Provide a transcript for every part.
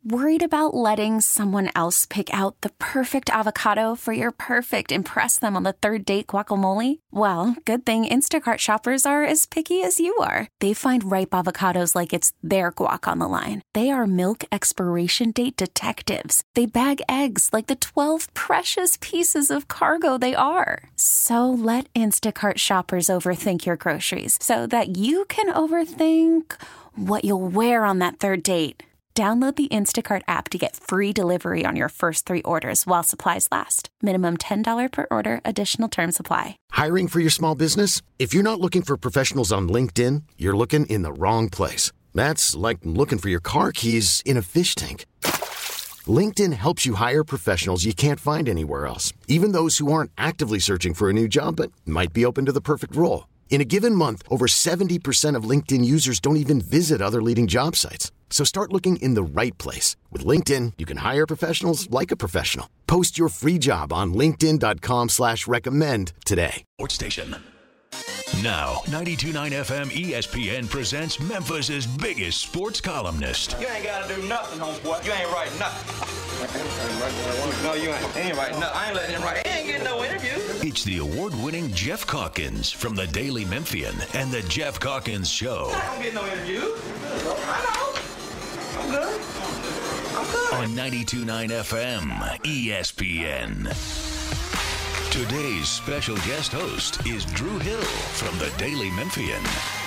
Worried about letting someone else pick out the perfect avocado for your perfect impress them on the third date guacamole? Well, good thing Instacart shoppers are as picky as you are. They find ripe avocados like it's their guac on the line. They are milk expiration date detectives. They bag eggs like the 12 precious pieces of cargo they are. So let Instacart shoppers overthink your groceries so that you can overthink what you'll wear on that third date. Download the Instacart app to get free delivery on your first 3 orders while supplies last. Minimum $10 per order. Additional terms apply. Hiring for your small business? If you're not looking for professionals on LinkedIn, you're looking in the wrong place. That's like looking for your car keys in a fish tank. LinkedIn helps you hire professionals you can't find anywhere else, even those who aren't actively searching for a new job but might be open to the perfect role. In a given month, over 70% of LinkedIn users don't even visit other leading job sites. So start looking in the right place. With LinkedIn, you can hire professionals like a professional. Post your free job on linkedin.com/recommend today. Sports Station. Now, 92.9 FM ESPN presents Memphis's biggest sports columnist. You ain't got to do nothing, homeboy. You ain't writing nothing. No, you ain't writing nothing. I ain't letting him write. He ain't getting no interview. It's the award-winning Jeff Calkins from the Daily Memphian and the Jeff Calkins Show. I don't get no interview. I know. I'm good. On 92.9 FM ESPN. Today's special guest host is Drew Hill from the Daily Memphian.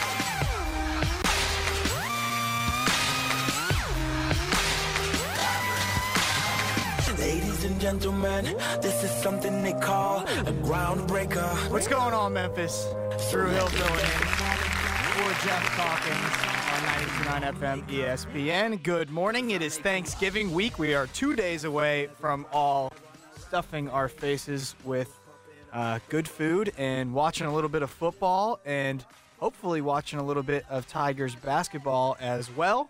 Ladies and gentlemen, this is something they call a groundbreaker. What's going on, Memphis? Drew Hill filling in for Jeff Calkins on 92.9 FM ESPN. Good morning. It is Thanksgiving week. We are 2 days away from all stuffing our faces with good food and watching a little bit of football and hopefully watching a little bit of Tigers basketball as well.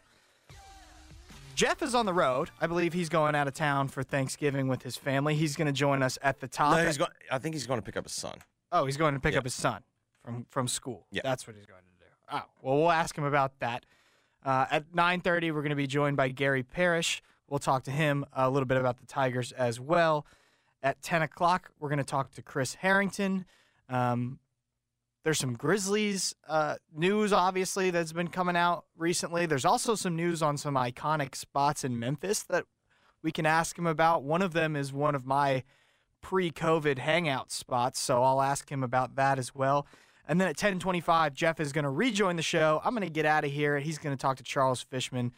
Jeff is on the road. I believe he's going out of town for Thanksgiving with his family. He's going to join us at the top. No, I think he's going to pick up his son. Oh, he's going to pick up his son from school. Yeah. That's what he's going to do. Oh, well, we'll ask him about that. At 9:30, we're going to be joined by Gary Parrish. We'll talk to him a little bit about the Tigers as well. At 10 o'clock, we're going to talk to Chris Harrington. There's some Grizzlies news, obviously, that's been coming out recently. There's also some news on some iconic spots in Memphis that we can ask him about. One of them is one of my pre-COVID hangout spots, so I'll ask him about that as well. And then at 10:25, Jeff is going to rejoin the show. I'm going to get out of here. He's going to talk to Charles Fishman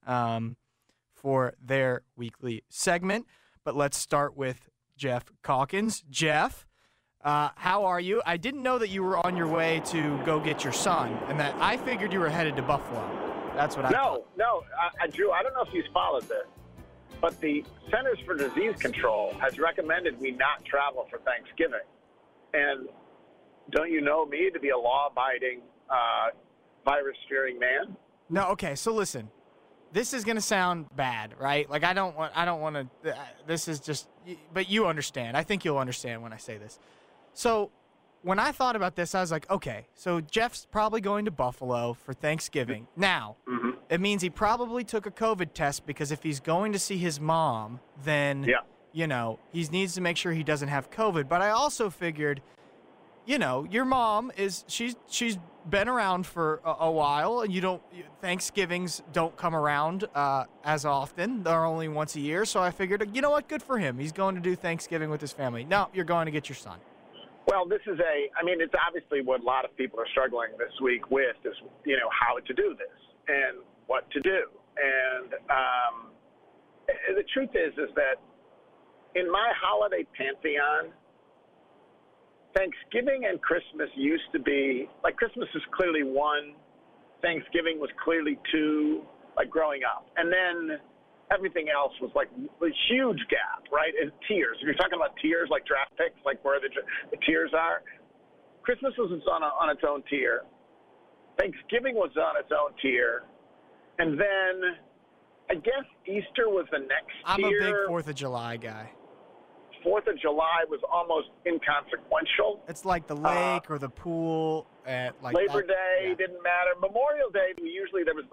for their weekly segment. But let's start with Jeff Calkins. Jeff, how are you? I didn't know that you were on your way to go get your son, and that I figured you were headed to Buffalo. That's what I thought. No, Drew, I don't know if you've followed this, but the Centers for Disease Control has recommended we not travel for Thanksgiving. And don't you know me to be a law-abiding, virus-fearing man? No, okay, so listen. This is going to sound bad, right? Like, I don't want to, this is just, but you understand. I think you'll understand when I say this. So when I thought about this, I was like, okay, so Jeff's probably going to Buffalo for Thanksgiving. Now, it means he probably took a COVID test because if he's going to see his mom, then, you know, he needs to make sure he doesn't have COVID. But I also figured, you know, your mom she's been around for a while, and Thanksgivings don't come around as often. They're only once a year. So I figured, you know what, good for him. He's going to do Thanksgiving with his family. No, you're going to get your son. Well, it's obviously what a lot of people are struggling this week with is, you know, how to do this and what to do. And the truth is that in my holiday pantheon, Thanksgiving and Christmas used to be, like, Christmas is clearly one, Thanksgiving was clearly two, like, growing up. And then everything else was, like, a huge gap, right? And tiers. If you're talking about tiers, like draft picks, like where the tiers are, Christmas was on its own tier. Thanksgiving was on its own tier. And then I guess Easter was the next I'm tier. a big 4th of July guy. 4th of July was almost inconsequential. It's like the lake or the pool. Like Labor Day didn't matter. Memorial Day, there was like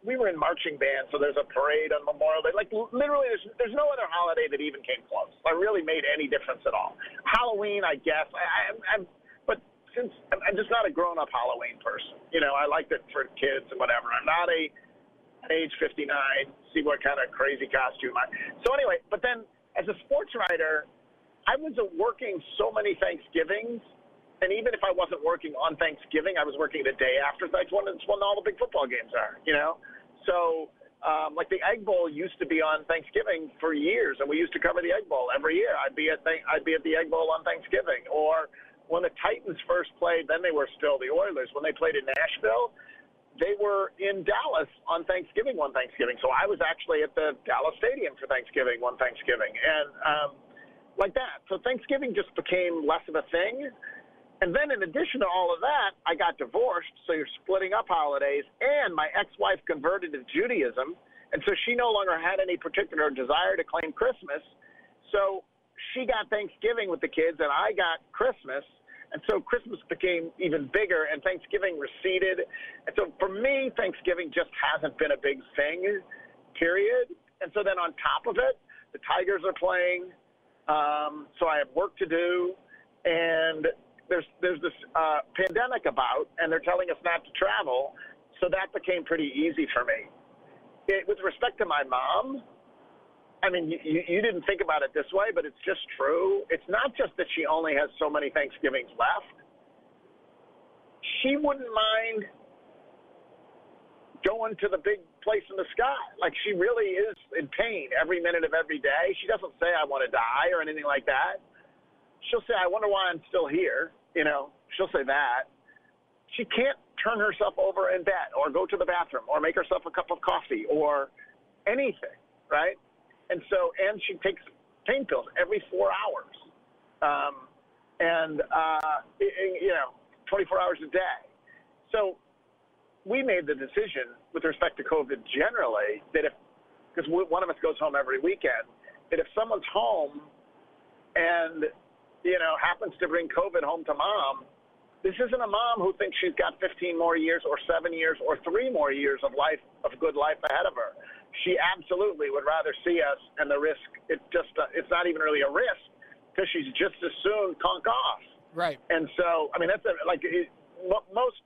we were in marching band, so there's a parade on Memorial Day. Like, literally, there's no other holiday that even came close. That really made any difference at all. Halloween, I guess. But since I'm just not a grown-up Halloween person. You know, I liked it for kids and whatever. I'm not at age 59, see what kind of crazy costume So anyway, but then as a sports writer, I was working so many Thanksgivings. And even if I wasn't working on Thanksgiving, I was working the day after. That's when all the big football games are, you know? So, like the Egg Bowl used to be on Thanksgiving for years, and we used to cover the Egg Bowl every year. I'd be at the Egg Bowl on Thanksgiving. Or when the Titans first played, then they were still the Oilers. When they played in Nashville, they were in Dallas on Thanksgiving one Thanksgiving. So I was actually at the Dallas Stadium for Thanksgiving one Thanksgiving. And like that. So Thanksgiving just became less of a thing. And then in addition to all of that, I got divorced, so you're splitting up holidays, and my ex-wife converted to Judaism, and so she no longer had any particular desire to claim Christmas. So she got Thanksgiving with the kids, and I got Christmas, and so Christmas became even bigger, and Thanksgiving receded. And so for me, Thanksgiving just hasn't been a big thing, period. And so then on top of it, the Tigers are playing, so I have work to do, and there's this pandemic about, and they're telling us not to travel, so that became pretty easy for me. With respect to my mom, I mean, you didn't think about it this way, but it's just true. It's not just that she only has so many Thanksgivings left. She wouldn't mind going to the big place in the sky. Like, she really is in pain every minute of every day. She doesn't say, I want to die or anything like that. She'll say, I wonder why I'm still here. You know, she'll say that. She can't turn herself over in bed or go to the bathroom or make herself a cup of coffee or anything, right? And she takes pain pills every 4 hours. 24 hours a day. So we made the decision with respect to COVID generally that because one of us goes home every weekend, that if someone's home and happens to bring COVID home to mom, this isn't a mom who thinks she's got 15 more years or 7 years or 3 more years of good life ahead of her. She absolutely would rather see us, and the risk, it's not even really a risk because she's just as soon conk off. Right. And so, I mean, that's most,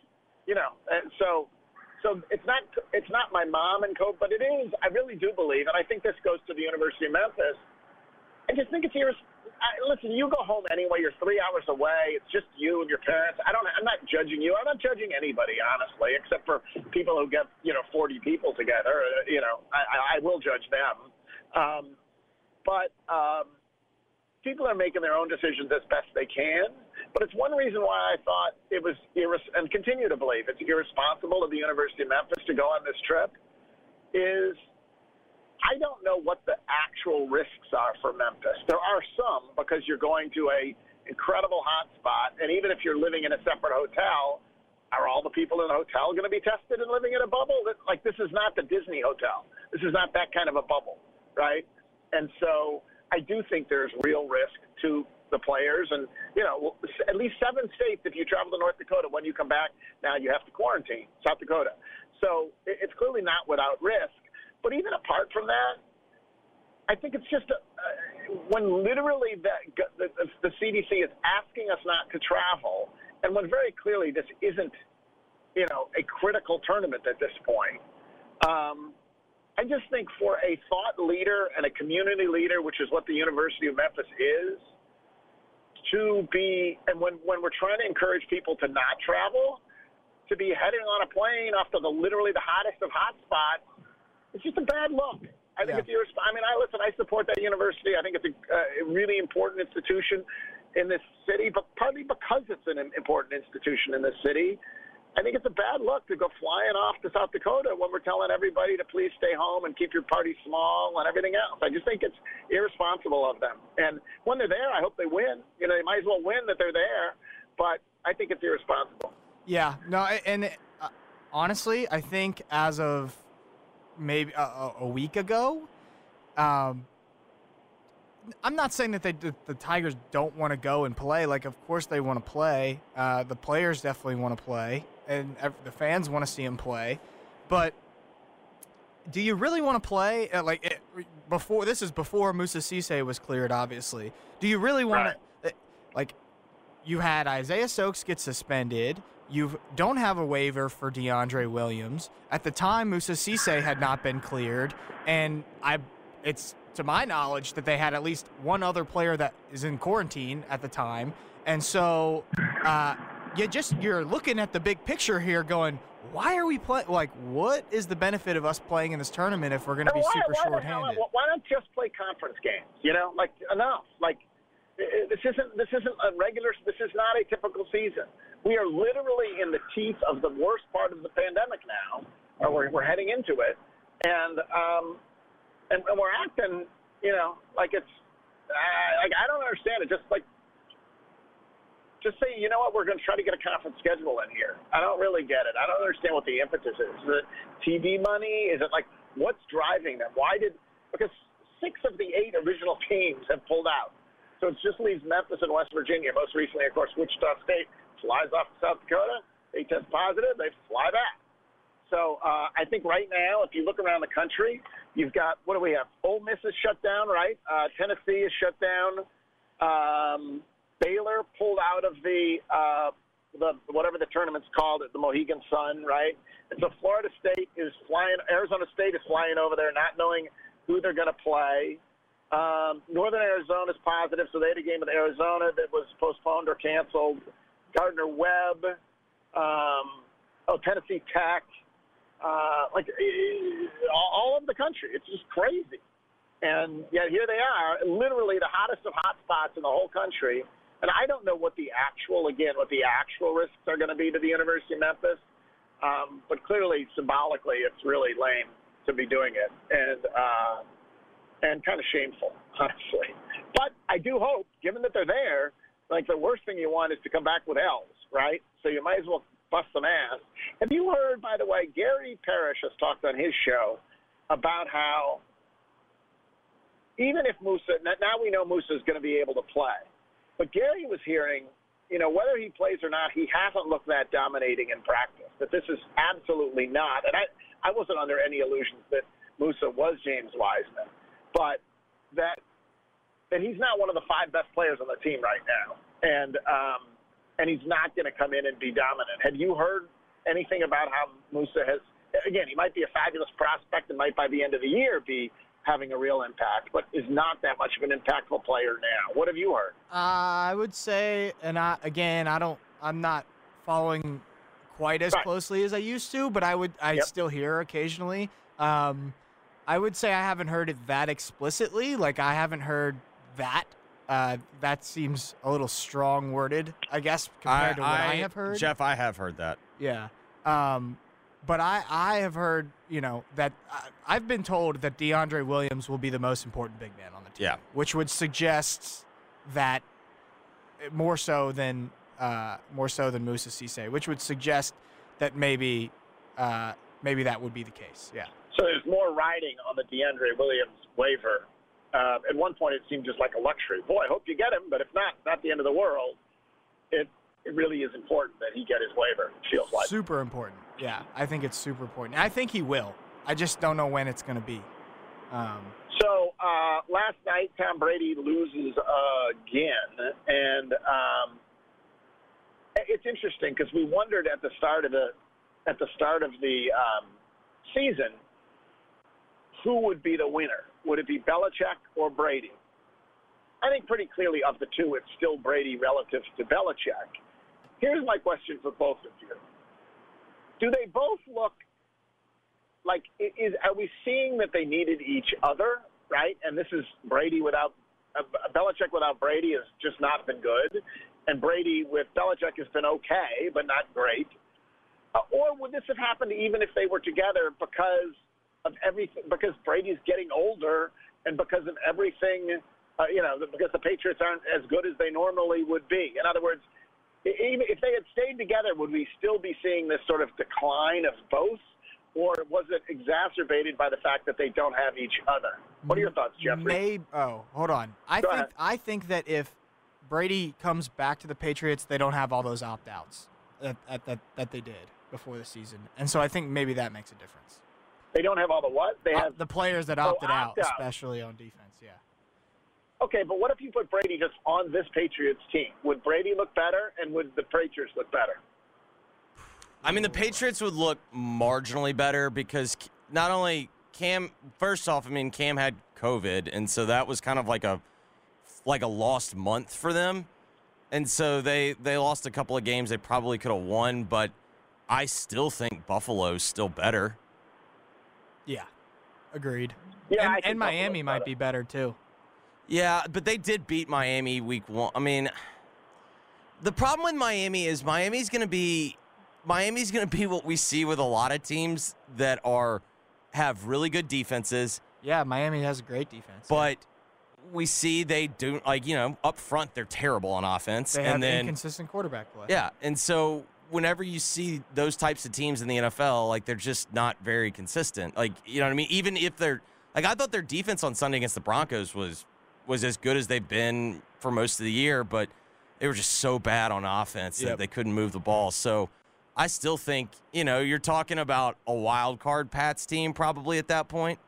so it's not my mom and COVID, but it is, I really do believe, and I think this goes to the University of Memphis. I just think it's listen, you go home anyway. You're 3 hours away. It's just you and your parents. I'm not judging you. I'm not judging anybody, honestly, except for people who get 40 people together. I will judge them. But people are making their own decisions as best they can. But it's one reason why I thought it was and continue to believe it's irresponsible of the University of Memphis to go on this trip. Is I don't know what the actual risks are for Memphis. There are some because you're going to a incredible hot spot, and even if you're living in a separate hotel, are all the people in the hotel going to be tested and living in a bubble? Like, this is not the Disney hotel. This is not that kind of a bubble, right? And so I do think there's real risk to the players, and at least 7 states, if you travel to North Dakota, when you come back, now you have to quarantine South Dakota. So it's clearly not without risk. But even apart from that, I think it's just when literally the CDC is asking us not to travel, and when very clearly this isn't, a critical tournament at this point. I just think for a thought leader and a community leader, which is what the University of Memphis is, to be, and when we're trying to encourage people to not travel, to be heading on a plane off to literally the hottest of hot spots, it's just a bad look. I think it's I support that university. I think it's a really important institution in this city, but partly because it's an important institution in this city, I think it's a bad look to go flying off to South Dakota when we're telling everybody to please stay home and keep your party small and everything else. I just think it's irresponsible of them. And when they're there, I hope they win. They might as well win that they're there, but I think it's irresponsible. Yeah, no, and honestly, I think as of maybe a week ago, I'm not saying that the Tigers don't want to go and play. Like, of course they want to play. The players definitely want to play, and the fans want to see them play. But do you really want to play before? This is before Moussa Cisse was cleared, obviously. Do you really want to you had Isaiah Stokes get suspended. You don't have a waiver for DeAndre Williams. At the time, Moussa Cisse had not been cleared, and it's to my knowledge that they had at least one other player that is in quarantine at the time. And so you're looking at the big picture here going, why are we playing? Like, what is the benefit of us playing in this tournament if we're going to be super short-handed? Why not just play conference games? Enough. This isn't a regular. This is not a typical season. We are literally in the teeth of the worst part of the pandemic now, or we're heading into it, and we're acting, like it's. I don't understand it. Just say, you know what, we're going to try to get a conference schedule in here. I don't really get it. I don't understand what the impetus is. Is it TV money? Is it what's driving them? Because 6 of the 8 original teams have pulled out. So it just leaves Memphis and West Virginia. Most recently, of course, Wichita State flies off to South Dakota. They test positive. They fly back. So I think right now, if you look around the country, you've got, what do we have? Ole Miss is shut down, right? Tennessee is shut down. Baylor pulled out of the whatever the tournament's called, the Mohegan Sun, right? And so Florida State is flying. Arizona State is flying over there, not knowing who they're going to play. Northern Arizona is positive, so they had a game with Arizona that was postponed or canceled. Gardner-Webb, Tennessee Tech, all over the country. It's just crazy. And yet here they are, literally the hottest of hot spots in the whole country. And I don't know what the actual risks are going to be to the University of Memphis. But clearly, symbolically, it's really lame to be doing it. And kind of shameful, honestly. But I do hope, given that they're there, the worst thing you want is to come back with L's, right? So you might as well bust some ass. Have you heard, by the way, Gary Parrish has talked on his show about how even if Moussa, now we know Moussa is going to be able to play, but Gary was hearing, whether he plays or not, he hasn't looked that dominating in practice, that this is absolutely not. And I wasn't under any illusions that Moussa was James Wiseman, but that he's not one of the 5 best players on the team right now. And he's not going to come in and be dominant. Have you heard anything about how Moussa has, again, he might be a fabulous prospect and might by the end of the year be having a real impact, but is not that much of an impactful player now. What have you heard? I would say, and I'm not following quite as closely as I used to, but I still hear occasionally. I would say I haven't heard it that explicitly. I haven't heard that. That seems a little strong worded, I guess, compared to what I have heard. Jeff, I have heard that. Yeah. But I have heard, that I've been told that DeAndre Williams will be the most important big man on the team. Yeah. Which would suggest that more so than Moussa Cisse, which would suggest that maybe that would be the case. Yeah. So there's more riding on the DeAndre Williams waiver. At one point, it seemed just like a luxury. Boy, I hope you get him, but if not the end of the world. It really is important that he get his waiver, it feels like. Super important. Yeah, I think it's super important. I think he will. I just don't know when it's going to be. So last night, Tom Brady loses again, and it's interesting because we wondered at the start of the season who would be the winner. Would it be Belichick or Brady? I think pretty clearly of the two, it's still Brady relative to Belichick. Here's my question for both of you. Do they both look like, are we seeing that they needed each other, right? And this is Brady without, Belichick without Brady has just not been good. And Brady with Belichick has been okay, but not great. Or would this have happened even if they were together because of everything, because Brady's getting older and because of everything, because the Patriots aren't as good as they normally would be? In other words, even if they had stayed together, would we still be seeing this sort of decline of both? Or was it exacerbated by the fact that they don't have each other? What are your thoughts, Jeffrey? Hold on. I think that if Brady comes back to the Patriots, they don't have all those opt-outs that they did before the season. And so I think maybe that makes a difference. They don't have all the what? They have the players that opted out, opt out. especially on defense, yeah. Okay, but what if you put Brady just on this Patriots team? Would Brady look better, and would the Patriots look better? I mean, the Patriots would look marginally better because not only Cam, first off, I mean, Cam had COVID, and so that was kind of like a lost month for them. And so they lost a couple of games they probably could have won, but I still think Buffalo's still better. Yeah, agreed. Yeah, and Miami might be better, too. Yeah, but they did beat Miami week 1. I mean, the problem with Miami is Miami's going to be what we see with a lot of teams that have really good defenses. Yeah, Miami has a great defense. But we see they do, up front, they're terrible on offense. They have inconsistent quarterback play. Yeah, and so whenever you see those types of teams in the NFL, they're just not very consistent. You know what I mean? Even if they're, I thought their defense on Sunday against the Broncos was as good as they've been for most of the year, but they were just so bad on offense that they couldn't move the ball. So I still think, you're talking about a wild card Pats team probably at that point.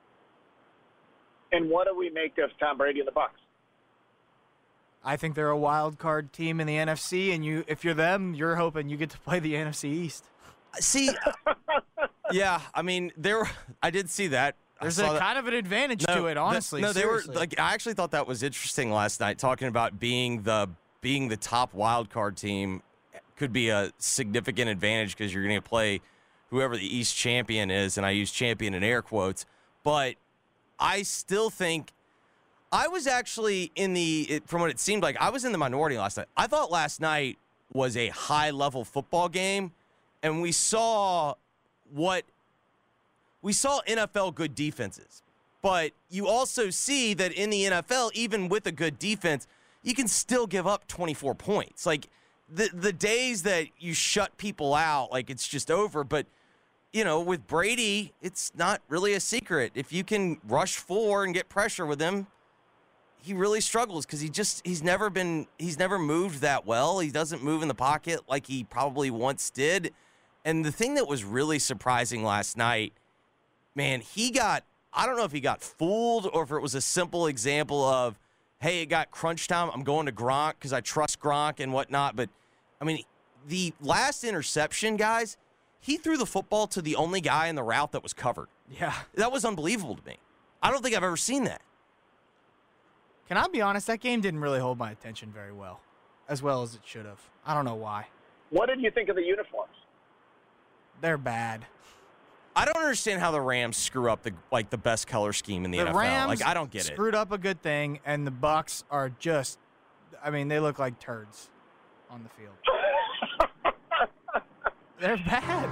And what do we make of Tom Brady and the Bucs? I think they're a wild card team in the NFC, and if you're them, you're hoping you get to play the NFC East. See, yeah, I mean, I did see that. There's kind of an advantage to it, honestly. They were I actually thought that was interesting last night, talking about being the top wild card team could be a significant advantage because you're going to play whoever the East champion is, and I use champion in air quotes. But I still think I was actually from what it seemed like, I was in the minority last night. I thought last night was a high-level football game, and we saw NFL good defenses. But you also see that in the NFL, even with a good defense, you can still give up 24 points. The days that you shut people out, it's just over. But, with Brady, it's not really a secret. If you can rush 4 and get pressure with him, he really struggles because he's never moved that well. He doesn't move in the pocket like he probably once did. And the thing that was really surprising last night, man, I don't know if he got fooled or if it was a simple example of, hey, it got crunch time, I'm going to Gronk because I trust Gronk and whatnot. But, I mean, the last interception, guys, he threw the football to the only guy in the route that was covered. Yeah. That was unbelievable to me. I don't think I've ever seen that. Can I be honest? That game didn't really hold my attention very well as it should have. I don't know why. What did you think of the uniforms? They're bad. I don't understand how the Rams screw up the best color scheme in the NFL. Rams I don't get it. Screwed up a good thing, and the Bucs are just, they look like turds on the field. They're bad.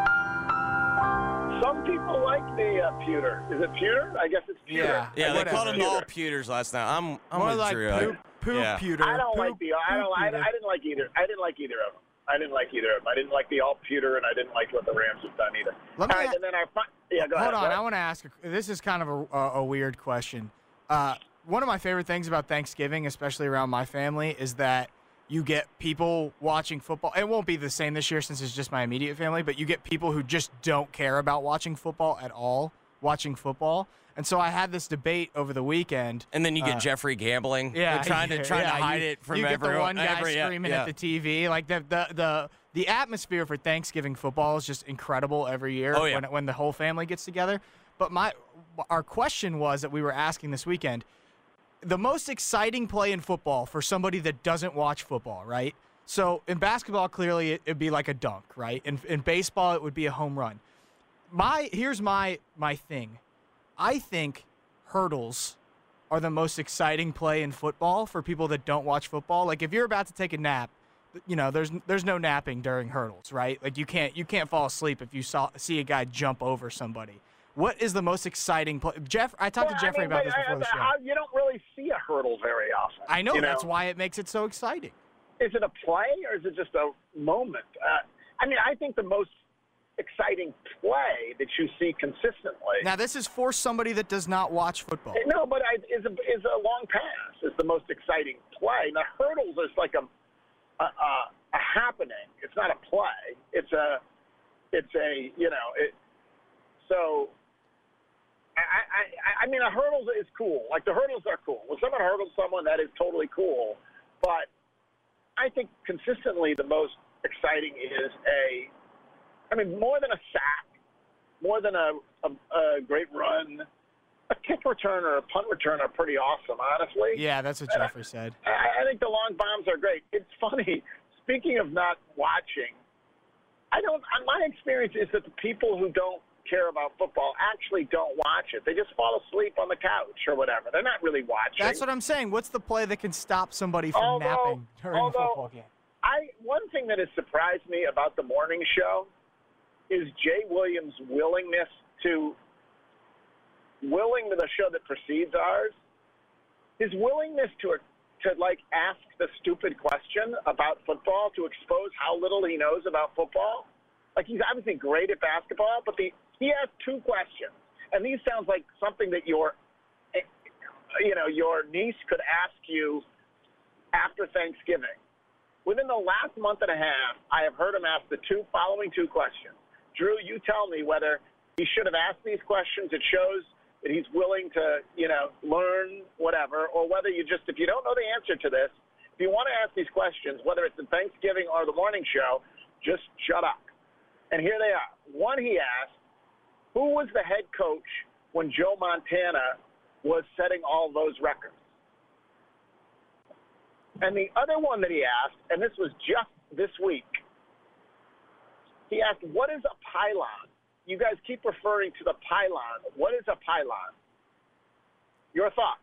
Some people like the pewter. Is it pewter? I guess it's pewter. Yeah, they called them all pewters last night. I'm more with like Drew. poop pewter. I don't like the. I didn't like either. I didn't like either of them. I didn't like the all pewter, and I didn't like what the Rams have done either. Go ahead. Hold on, I want to ask. This is kind of a weird question. One of my favorite things about Thanksgiving, especially around my family, is that you get people watching football. It won't be the same this year since it's just my immediate family, but you get people who just don't care about watching football at all, watching football. And so I had this debate over the weekend. And then you get Jeffrey gambling. Yeah. Trying to hide it from everyone. You get the one guy screaming at the TV. Like the atmosphere for Thanksgiving football is just incredible every year when the whole family gets together. But our question was that we were asking this weekend, the most exciting play in football for somebody that doesn't watch football, right? So in basketball, clearly it'd be like a dunk, right? In baseball, it would be a home run. Here's my thing. I think hurdles are the most exciting play in football for people that don't watch football. Like if you're about to take a nap, there's no napping during hurdles, right? Like you can't fall asleep if you see a guy jump over somebody. What is the most exciting play? I talked to Jeffrey about this before the show. You don't really see a hurdle very often. I know, that's why it makes it so exciting. Is it a play or is it just a moment? I think the most exciting play that you see consistently. Now, this is for somebody that does not watch football. No, but is a long pass is the most exciting play. Now, hurdles is like a happening. It's not a play. So, I mean, a hurdle is cool. Like, the hurdles are cool. When someone hurdles someone, that is totally cool. But I think consistently the most exciting is more than a sack, more than a great run, a kick return or a punt return are pretty awesome, honestly. Yeah, that's what Jeffrey said. I think the long bombs are great. It's funny. Speaking of not watching, my experience is that the people who don't care about football actually don't watch it. They just fall asleep on the couch or whatever. They're not really watching. That's what I'm saying. What's the play that can stop somebody from napping during a football game? One thing that has surprised me about the morning show is Jay Williams' willingness to the show that precedes ours, his willingness to ask the stupid question about football to expose how little he knows about football. Like, he's obviously great at basketball, but he has two questions, and these sounds like something that your niece could ask you after Thanksgiving. Within the last month and a half, I have heard him ask the following two questions. Drew, you tell me whether he should have asked these questions. It shows that he's willing to, learn whatever, or whether if you don't know the answer to this, if you want to ask these questions, whether it's in Thanksgiving or the morning show, just shut up. And here they are. One, he asked, who was the head coach when Joe Montana was setting all those records? And the other one that he asked, and this was just this week, he asked, what is a pylon? You guys keep referring to the pylon. What is a pylon? Your thoughts?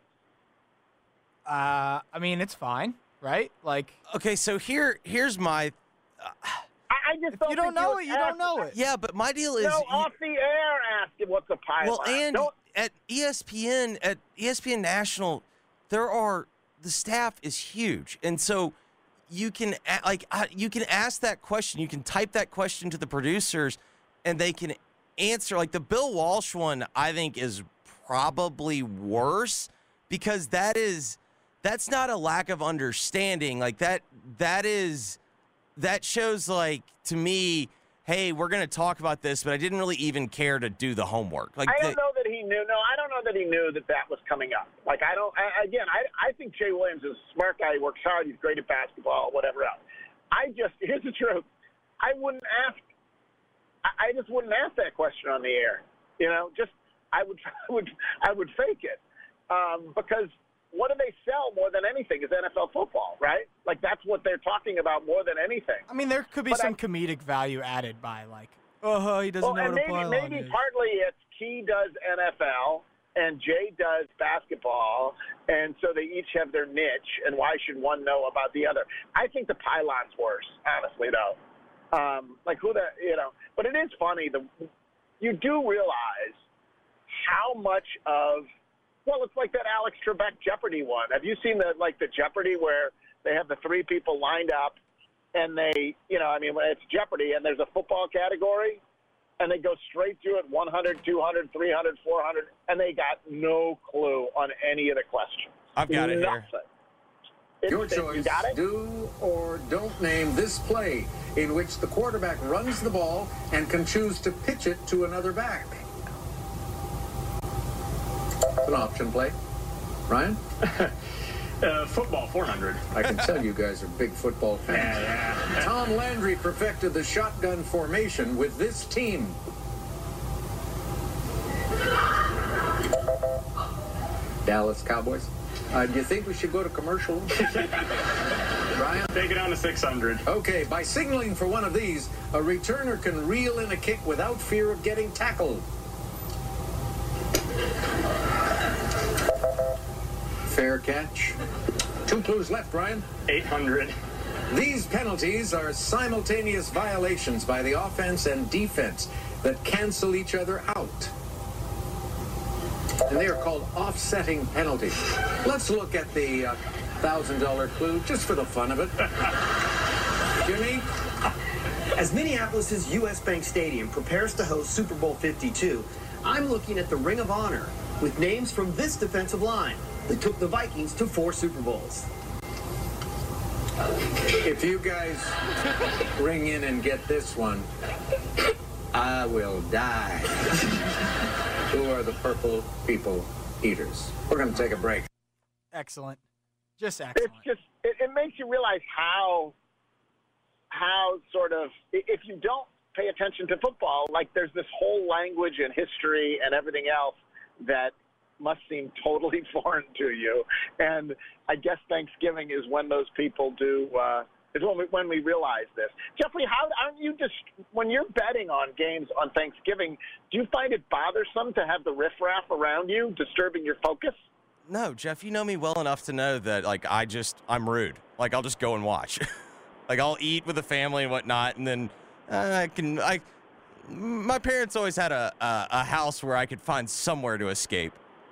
It's fine, right? Like, okay, so here's my. I just don't. You don't know it. You don't know it. Yeah, but my deal is. No, off the air, ask him what's a pylon. Well, and at ESPN National, the staff is huge, and so you can ask that question. You can type that question to the producers, and they can answer. Like the Bill Walsh one, I think is probably worse because that's not a lack of understanding. Like that shows, like, to me, hey, we're going to talk about this, but I didn't really even care to do the homework. Like, I don't know that he knew. No, I don't know that he knew that was coming up. Like, I think Jay Williams is a smart guy. He works hard. He's great at basketball, whatever else. Here's the truth. I just wouldn't ask that question on the air. I would fake it. Because what do they sell more than anything is NFL football, right? Like, that's what they're talking about more than anything. I mean, there could be some comedic value added by, like, he doesn't know what a pylon is. Maybe partly it's Key does NFL and Jay does basketball, and so they each have their niche, and why should one know about the other? I think the pylon's worse, honestly, though. But it is funny. You do realize how much of, well, it's like that Alex Trebek Jeopardy one. Have you seen the Jeopardy where they have the three people lined up and they, it's Jeopardy and there's a football category and they go straight through it 100, 200, 300, 400, and they got no clue on any of the questions. I've got it here. Your choice, do or don't name this play in which the quarterback runs the ball and can choose to pitch it to another back. It's an option play. Ryan? Football 400. I can tell you guys are big football fans. Yeah. Tom Landry perfected the shotgun formation with this team. Dallas Cowboys. Do you think we should go to commercial? Ryan? Take it on to 600. Okay, by signaling for one of these, a returner can reel in a kick without fear of getting tackled. Fair catch. 2 clues left, Ryan. 800. These penalties are simultaneous violations by the offense and defense that cancel each other out. And they are called offsetting penalties. Let's look at the $1,000 clue just for the fun of it. Jimmy? As Minneapolis' U.S. Bank Stadium prepares to host Super Bowl 52, I'm looking at the Ring of Honor with names from this defensive line that took the Vikings to 4 Super Bowls. If you guys ring in and get this one, I will die. who are the purple people eaters. We're going to take a break. Excellent. Just excellent. It makes you realize how sort of, if you don't pay attention to football, like there's this whole language and history and everything else that must seem totally foreign to you. And I guess Thanksgiving is when those people do, is when we realize this. Jeffrey, aren't you just, when you're betting on games on Thanksgiving, do you find it bothersome to have the riffraff around you disturbing your focus? No, Jeff, you know me well enough to know that, like, I'm rude. Like, I'll just go and watch. Like, I'll eat with the family and whatnot, and then my parents always had a house where I could find somewhere to escape.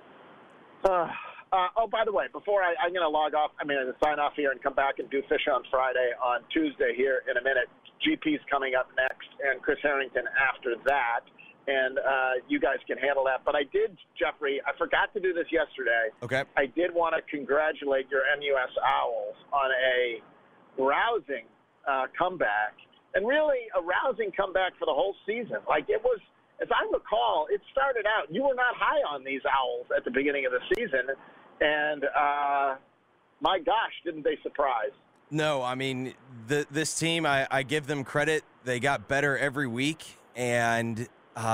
By the way, before I'm going to log off, I'm going to sign off here and come back and do Fish on Friday on Tuesday here in a minute. GP's coming up next, and Chris Harrington after that, and you guys can handle that. But I did, Jeffrey, I forgot to do this yesterday. Okay. I did want to congratulate your MUS Owls on a rousing comeback, and really a rousing comeback for the whole season. Like, it was, as I recall, it started out, you were not high on these Owls at the beginning of the season, and my gosh, didn't they surprise? No, I mean, this team, I give them credit. They got better every week, and,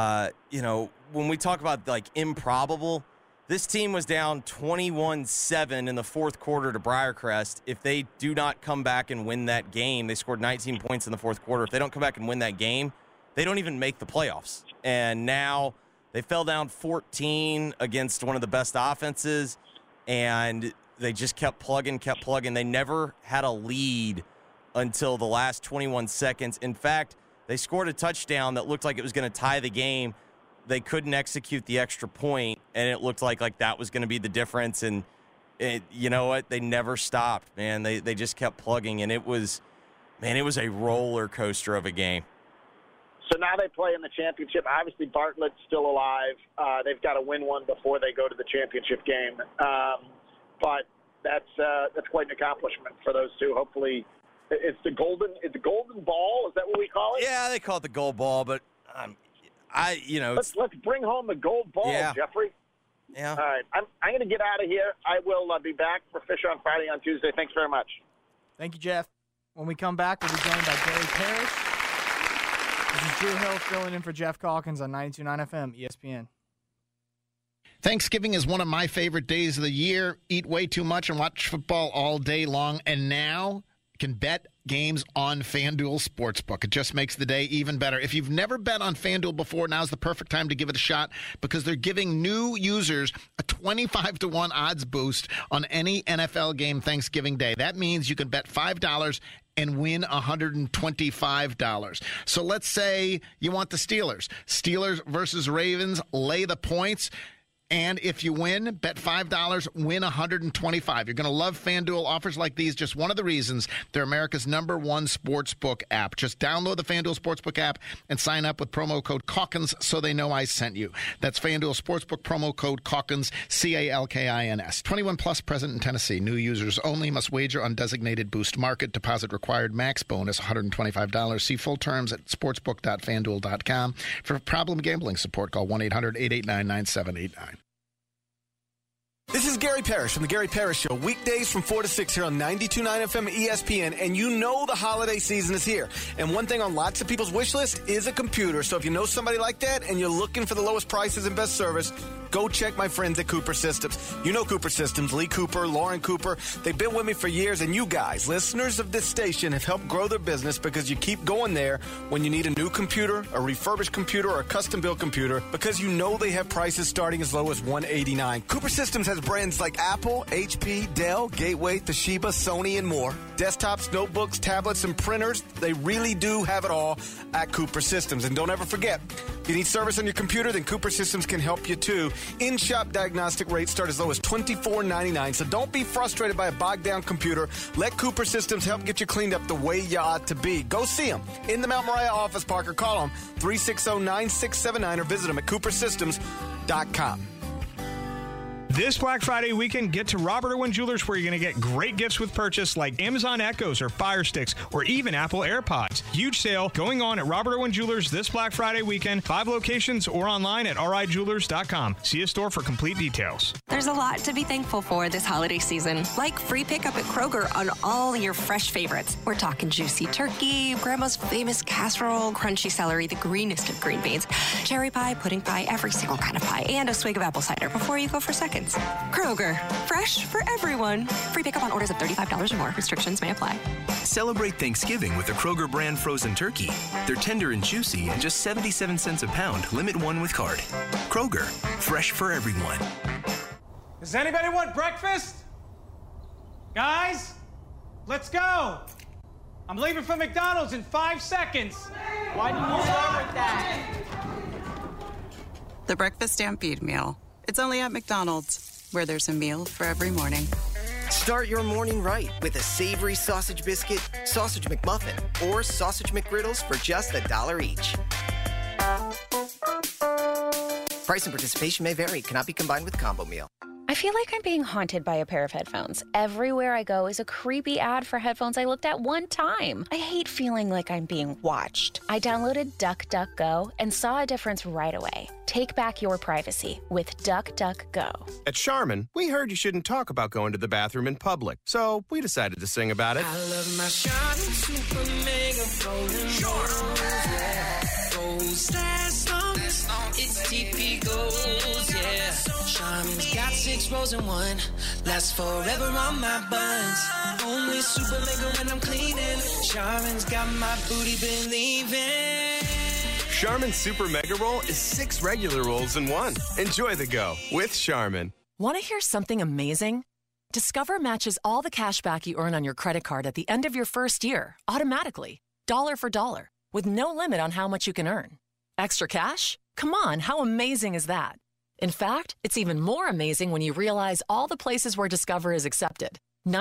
when we talk about, like, improbable, this team was down 21-7 in the fourth quarter to Briarcrest. If they do not come back and win that game, they scored 19 points in the fourth quarter. If they don't come back and win that game, they don't even make the playoffs. And now they fell down 14 against one of the best offenses, and they just kept plugging. They never had a lead until the last 21 seconds. In fact, they scored a touchdown that looked like it was going to tie the game. They couldn't execute the extra point, and it looked like that was going to be the difference. And you know what? They never stopped, man. They just kept plugging, and it was a roller coaster of a game. So now they play in the championship. Obviously, Bartlett's still alive. They've got to win one before they go to the championship game. But that's quite an accomplishment for those two. Hopefully, it's the golden ball. Is that what we call it? Yeah, they call it the gold ball, but let's bring home the gold ball, yeah. Jeffrey. Yeah. All right, I'm going to get out of here. I will be back for Fish on Friday on Tuesday. Thanks very much. Thank you, Jeff. When we come back, we'll be joined by Gary Parrish. This is Drew Hill filling in for Jeff Calkins on 92.9 FM ESPN. Thanksgiving is one of my favorite days of the year. Eat way too much and watch football all day long. And now you can bet games on FanDuel Sportsbook. It just makes the day even better. If you've never bet on FanDuel before, now's the perfect time to give it a shot because they're giving new users a 25-1 odds boost on any NFL game Thanksgiving Day. That means you can bet $5 and win $125. So let's say you want the Steelers. Steelers versus Ravens, lay the points. And if you win, bet $5, win $125. You're going to love FanDuel offers like these. Just one of the reasons they're America's #1 sportsbook app. Just download the FanDuel Sportsbook app and sign up with promo code Calkins so they know I sent you. That's FanDuel Sportsbook promo code Calkins, CALKINS. 21 plus, present in Tennessee. New users only, must wager on designated boost market. Deposit required, max bonus $125. See full terms at sportsbook.fanduel.com. For problem gambling support, call 1-800-889-9789. This is Gary Parrish from The Gary Parrish Show, weekdays from 4 to 6 here on 92.9 FM ESPN, and you know the holiday season is here. And one thing on lots of people's wish list is a computer. So if you know somebody like that and you're looking for the lowest prices and best service, go check my friends at Cooper Systems. You know Cooper Systems, Lee Cooper, Lauren Cooper. They've been with me for years, and you guys, listeners of this station, have helped grow their business because you keep going there when you need a new computer, a refurbished computer, or a custom-built computer because you know they have prices starting as low as $189. Cooper Systems has brands like Apple, HP, Dell, Gateway, Toshiba, Sony, and more. Desktops, notebooks, tablets, and printers, they really do have it all at Cooper Systems. And don't ever forget, if you need service on your computer, then Cooper Systems can help you too. In-shop diagnostic rates start as low as $24.99, so don't be frustrated by a bogged-down computer. Let Cooper Systems help get you cleaned up the way you ought to be. Go see them in the Mount Moriah office park or call them 360-9679 or visit them at coopersystems.com. This Black Friday weekend, get to Robert Irwin Jewelers where you're going to get great gifts with purchase like Amazon Echoes or Fire Sticks or even Apple AirPods. Huge sale going on at Robert Irwin Jewelers this Black Friday weekend. 5 locations or online at rijewelers.com. See a store for complete details. There's a lot to be thankful for this holiday season, like free pickup at Kroger on all your fresh favorites. We're talking juicy turkey, Grandma's famous casserole, crunchy celery, the greenest of green beans, cherry pie, pudding pie, every single kind of pie, and a swig of apple cider before you go for seconds. Kroger, fresh for everyone. Free pickup on orders of $35 or more. Restrictions may apply. Celebrate Thanksgiving with a Kroger brand frozen turkey. They're tender and juicy and just 77 cents a pound. Limit 1 with card. Kroger, fresh for everyone. Does anybody want breakfast? Guys, let's go. I'm leaving for McDonald's in 5 seconds. Why didn't you start with that? The Breakfast Stampede Meal. It's only at McDonald's, where there's a meal for every morning. Start your morning right with a savory sausage biscuit, sausage McMuffin, or sausage McGriddles for just $1 each. Price and participation may vary. Cannot be combined with combo meal. I feel like I'm being haunted by a pair of headphones. Everywhere I go is a creepy ad for headphones I looked at one time. I hate feeling like I'm being watched. I downloaded DuckDuckGo and saw a difference right away. Take back your privacy with DuckDuckGo. At Charmin, we heard you shouldn't talk about going to the bathroom in public, so we decided to sing about it. I love my Charmin Super Mega Golden Rolls, yeah. Gold last long, it's TP Gold, yeah. Charmin's got 6 rows in one, lasts forever on my buns. Only Super Mega when I'm cleaning. Charmin's got my booty believing. Charmin Super Mega Roll is 6 regular rolls in one. Enjoy the go with Charmin. Want to hear something amazing? Discover matches all the cash back you earn on your credit card at the end of your first year, automatically, dollar for dollar, with no limit on how much you can earn. Extra cash? Come on, how amazing is that? In fact, it's even more amazing when you realize all the places where Discover is accepted.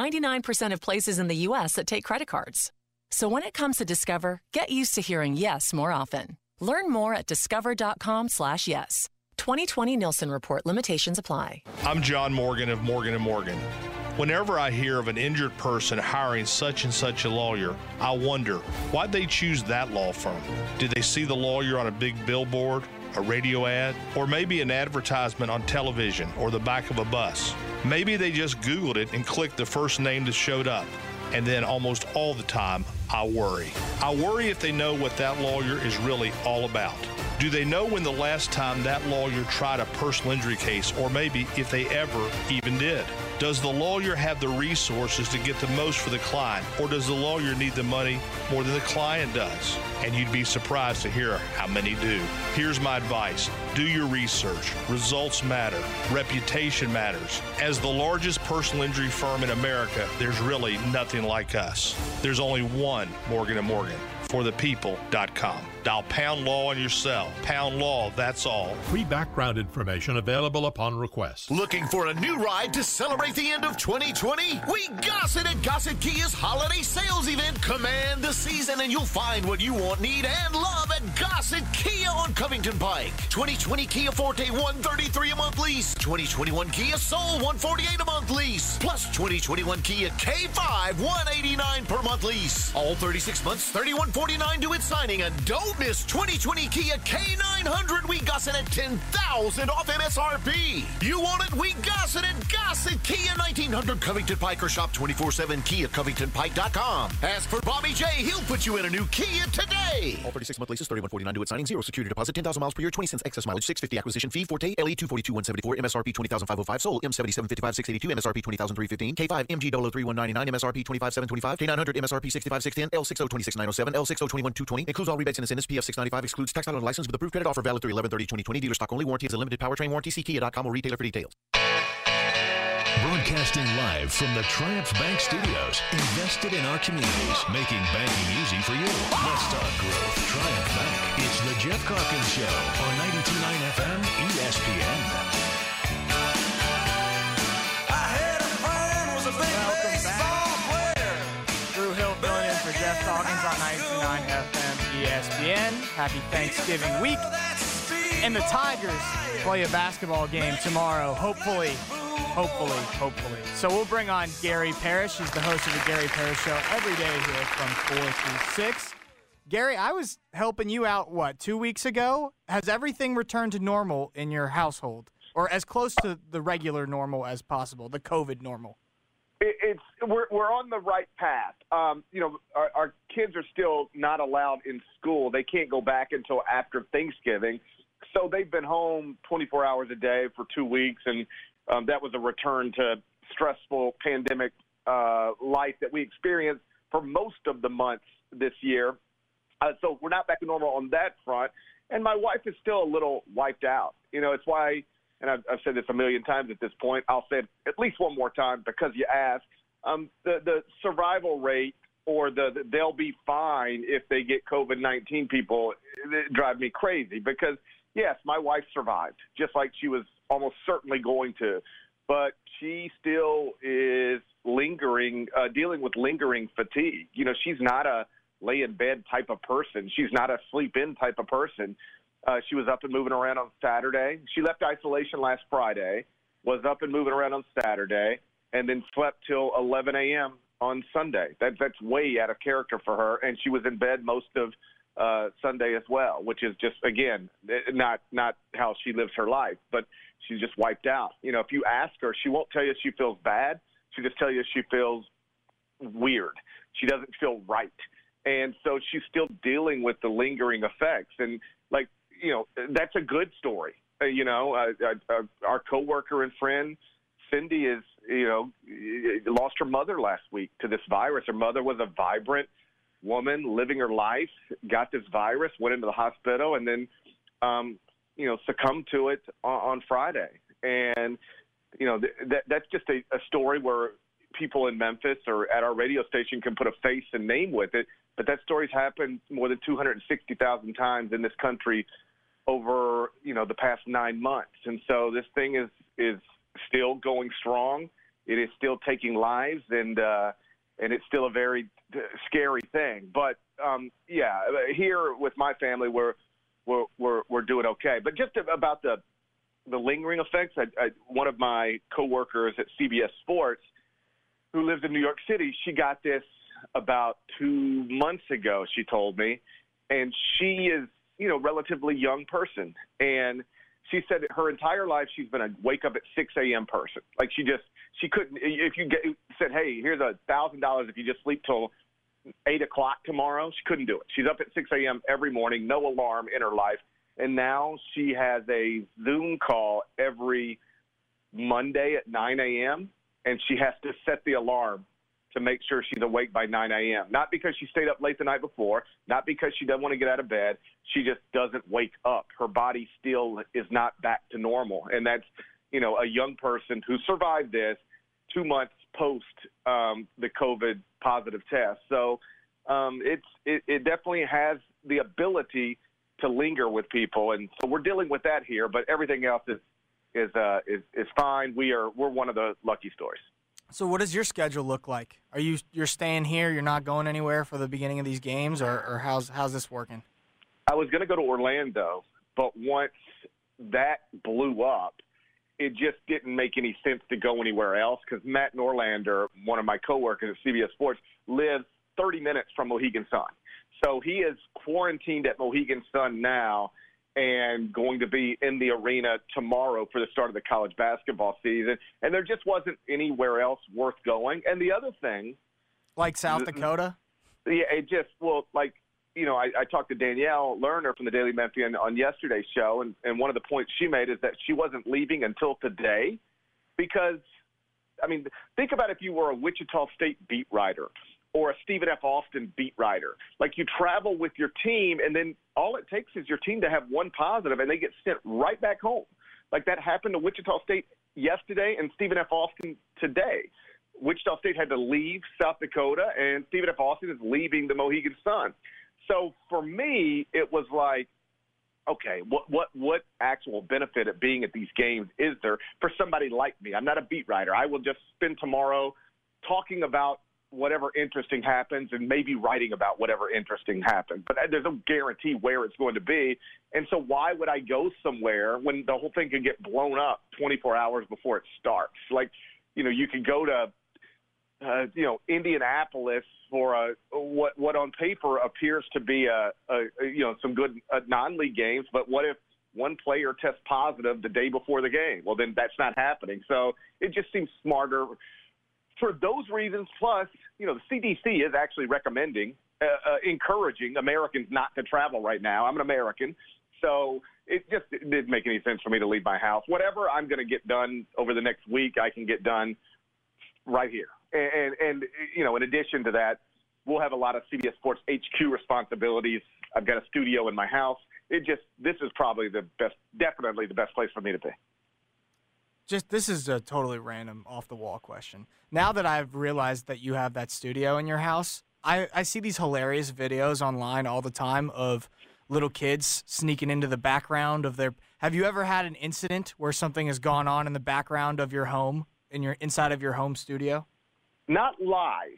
99% of places in the U.S. that take credit cards. So when it comes to Discover, get used to hearing yes more often. Learn more at discover.com/yes. 2020 Nielsen Report. Limitations apply. I'm John Morgan of Morgan & Morgan. Whenever I hear of an injured person hiring such and such a lawyer, I wonder, why'd they choose that law firm? Did they see the lawyer on a big billboard, a radio ad, or maybe an advertisement on television or the back of a bus? Maybe they just Googled it and clicked the first name that showed up. And then almost all the time, I worry. I worry if they know what that lawyer is really all about. Do they know when the last time that lawyer tried a personal injury case, or maybe if they ever even did? Does the lawyer have the resources to get the most for the client, or does the lawyer need the money more than the client does? And you'd be surprised to hear how many do. Here's my advice. Do your research. Results matter. Reputation matters. As the largest personal injury firm in America, there's really nothing like us. There's only one Morgan & Morgan. ForThePeople.com. Dial pound law on your cell. Pound law, that's all. Free background information available upon request. Looking for a new ride to celebrate the end of 2020? We Gossett at Gossett Kia's holiday sales event. Command the season and you'll find what you want, need, and love at Gossett Kia on Covington Pike. 2020 Kia Forte $133 a month lease. 2021 Kia Soul $148 a month lease. Plus 2021 Kia K5 $189 per month lease. All 36 months, $31.49 due at signing. And don't miss 2020 Kia K900. We Gossett at $10,000 off MSRP. You want it? We Gossett at Gossett Kia 1900 Covington Pike, or shop 24/7 KiaCovingtonPike.com. Ask for Bobby J. He'll put you in a new Kia today. All 36 month leases, $31.49 due at signing. 0 security deposit, 10,000 miles per year, 20 cents excess mileage, $650 acquisition fee. Forte LE $242,174, MSRP $20,505. Sold M7755 $682, MSRP $20,315. K5 MG 003,199, MSRP $25,725. K900 MSRP $65,610. L60 $26,907. L60 $21,220. Includes all rebates and incentives. PF $695 excludes tax on license with approved credit offer valid through 11/30/2020. Dealer stock only. Warranty is a limited powertrain warranty. See Kia.com or retailer for details. Broadcasting live from the Triumph Bank Studios. Invested in our communities, making banking easy for you. Let's talk growth. Triumph Bank. It's the Jeff Calkins Show on 92.9 FM ESPN. Welcome back. Drew Hill filling in for Jeff Calkins on 92.9 FM ESPN. Happy Thanksgiving week. And the Tigers play a basketball game tomorrow, hopefully Hopefully. So we'll bring on Gary Parrish. He's the host of the Gary Parrish Show every day here from 4 through 6. Gary, I was helping you out, 2 weeks ago? Has everything returned to normal in your household? Or as close to the regular normal as possible, the COVID normal? We're on the right path. Our kids are still not allowed in school. They can't go back until after Thanksgiving. So they've been home 24 hours a day for 2 weeks, and that was a return to stressful pandemic life that we experienced for most of the months this year. So we're not back to normal on that front. And my wife is still a little wiped out. It's why, and I've said this a million times at this point, I'll say it at least one more time because you asked, the survival rate or they'll be fine if they get COVID-19 people drive me crazy because, yes, my wife survived, just like she was almost certainly going to. But she still is dealing with lingering fatigue. She's not a lay in bed type of person. She's not a sleep in type of person. She was up and moving around on Saturday. She left isolation last Friday, was up and moving around on Saturday, and then slept till 11 a.m. on Sunday. That's way out of character for her, and she was in bed most of Sunday as well, which is just, again, not how she lives her life, but she's just wiped out. If you ask her, she won't tell you she feels bad. She'll just tell you she feels weird. She doesn't feel right. And so she's still dealing with the lingering effects. And, that's a good story. Our coworker and friend, Cindy, is, lost her mother last week to this virus. Her mother was a vibrant woman living her life, got this virus, went into the hospital, and then, succumbed to it on Friday. And, that's just a story where people in Memphis or at our radio station can put a face and name with it. But that story's happened more than 260,000 times in this country over, the past 9 months. And so this thing is still going strong. It is still taking lives, and it's still a very scary thing. But here with my family, we're doing okay. But just about the lingering effects, one of my coworkers at CBS Sports, who lives in New York City, she got this about 2 months ago, she told me, and she is, relatively young person, and she said that her entire life she's been a wake up at 6 a.m. person. Like she couldn't, if you said, hey, here's $1,000 if you just sleep till 8 o'clock tomorrow, she couldn't do it. She's up at 6 a.m. every morning, no alarm in her life, and now she has a Zoom call every Monday at 9 a.m., and she has to set the alarm to make sure she's awake by 9 a.m. Not because she stayed up late the night before, not because she doesn't want to get out of bed. She just doesn't wake up. Her body still is not back to normal. And that's, a young person who survived this 2 months post the COVID positive test. So it definitely has the ability to linger with people. And so we're dealing with that here, but everything else is fine. We're one of the lucky stories. So what does your schedule look like? You're staying here? You're not going anywhere for the beginning of these games, or how's this working? I was going to go to Orlando, but once that blew up, it just didn't make any sense to go anywhere else because Matt Norlander, one of my coworkers at CBS Sports, lives 30 minutes from Mohegan Sun. So he is quarantined at Mohegan Sun now and going to be in the arena tomorrow for the start of the college basketball season. And there just wasn't anywhere else worth going. And the other thing. Like South Dakota? Yeah, I talked to Danielle Lerner from the Daily Memphian on yesterday's show, and one of the points she made is that she wasn't leaving until today because, think about if you were a Wichita State beat writer or a Stephen F. Austin beat writer. Like, you travel with your team, and then all it takes is your team to have one positive, and they get sent right back home. Like that happened to Wichita State yesterday and Stephen F. Austin today. Wichita State had to leave South Dakota, and Stephen F. Austin is leaving the Mohegan Sun. So for me, it was like, okay, what actual benefit of being at these games is there for somebody like me? I'm not a beat writer. I will just spend tomorrow talking about whatever interesting happens and maybe writing about whatever interesting happened. But there's no guarantee where it's going to be. And so why would I go somewhere when the whole thing can get blown up 24 hours before it starts? Like, you could go to, Indianapolis for what on paper appears to be some good non-league games. But what if one player tests positive the day before the game? Well, then that's not happening. So it just seems smarter for those reasons. Plus, the CDC is actually recommending, encouraging Americans not to travel right now. I'm an American. So it just didn't make any sense for me to leave my house. Whatever I'm going to get done over the next week, I can get done right here. And in addition to that, we'll have a lot of CBS Sports HQ responsibilities. I've got a studio in my house. This is probably definitely the best place for me to be. This is a totally random, off-the-wall question. Now that I've realized that you have that studio in your house, I see these hilarious videos online all the time of little kids sneaking into the background of their. Have you ever had an incident where something has gone on in the background of your home, inside of your home studio? Not live.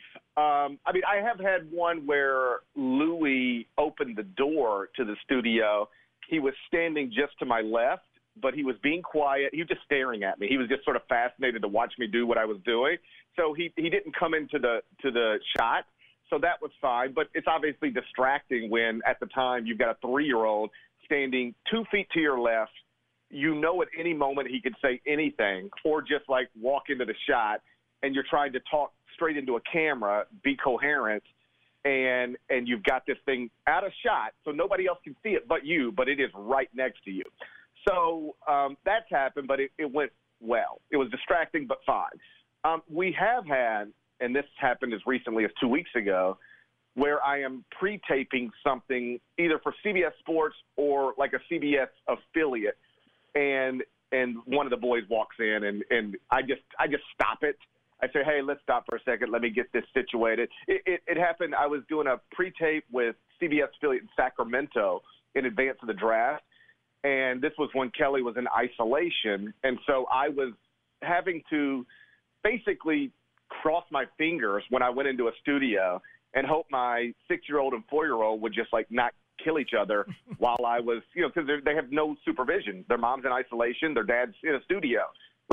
I have had one where Louis opened the door to the studio. He was standing just to my left, but he was being quiet. He was just staring at me. He was just sort of fascinated to watch me do what I was doing. So he didn't come into the shot. So that was fine. But it's obviously distracting when at the time you've got a 3-year-old standing 2 feet to your left. At any moment he could say anything or just like walk into the shot, and you're trying to talk straight into a camera, be coherent, and you've got this thing out of shot so nobody else can see it but you, but it is right next to you. So that's happened, but it went well. It was distracting, but fine. We have had, and this happened as recently as 2 weeks ago, where I am pre-taping something either for CBS Sports or like a CBS affiliate, and one of the boys walks in, and I just stop it. I say, hey, let's stop for a second. Let me get this situated. It happened. I was doing a pre-tape with CBS affiliate in Sacramento in advance of the draft, and this was when Kelly was in isolation. And so I was having to basically cross my fingers when I went into a studio and hope my 6-year-old and 4-year-old would just, not kill each other while I was, because they have no supervision. Their mom's in isolation. Their dad's in a studio.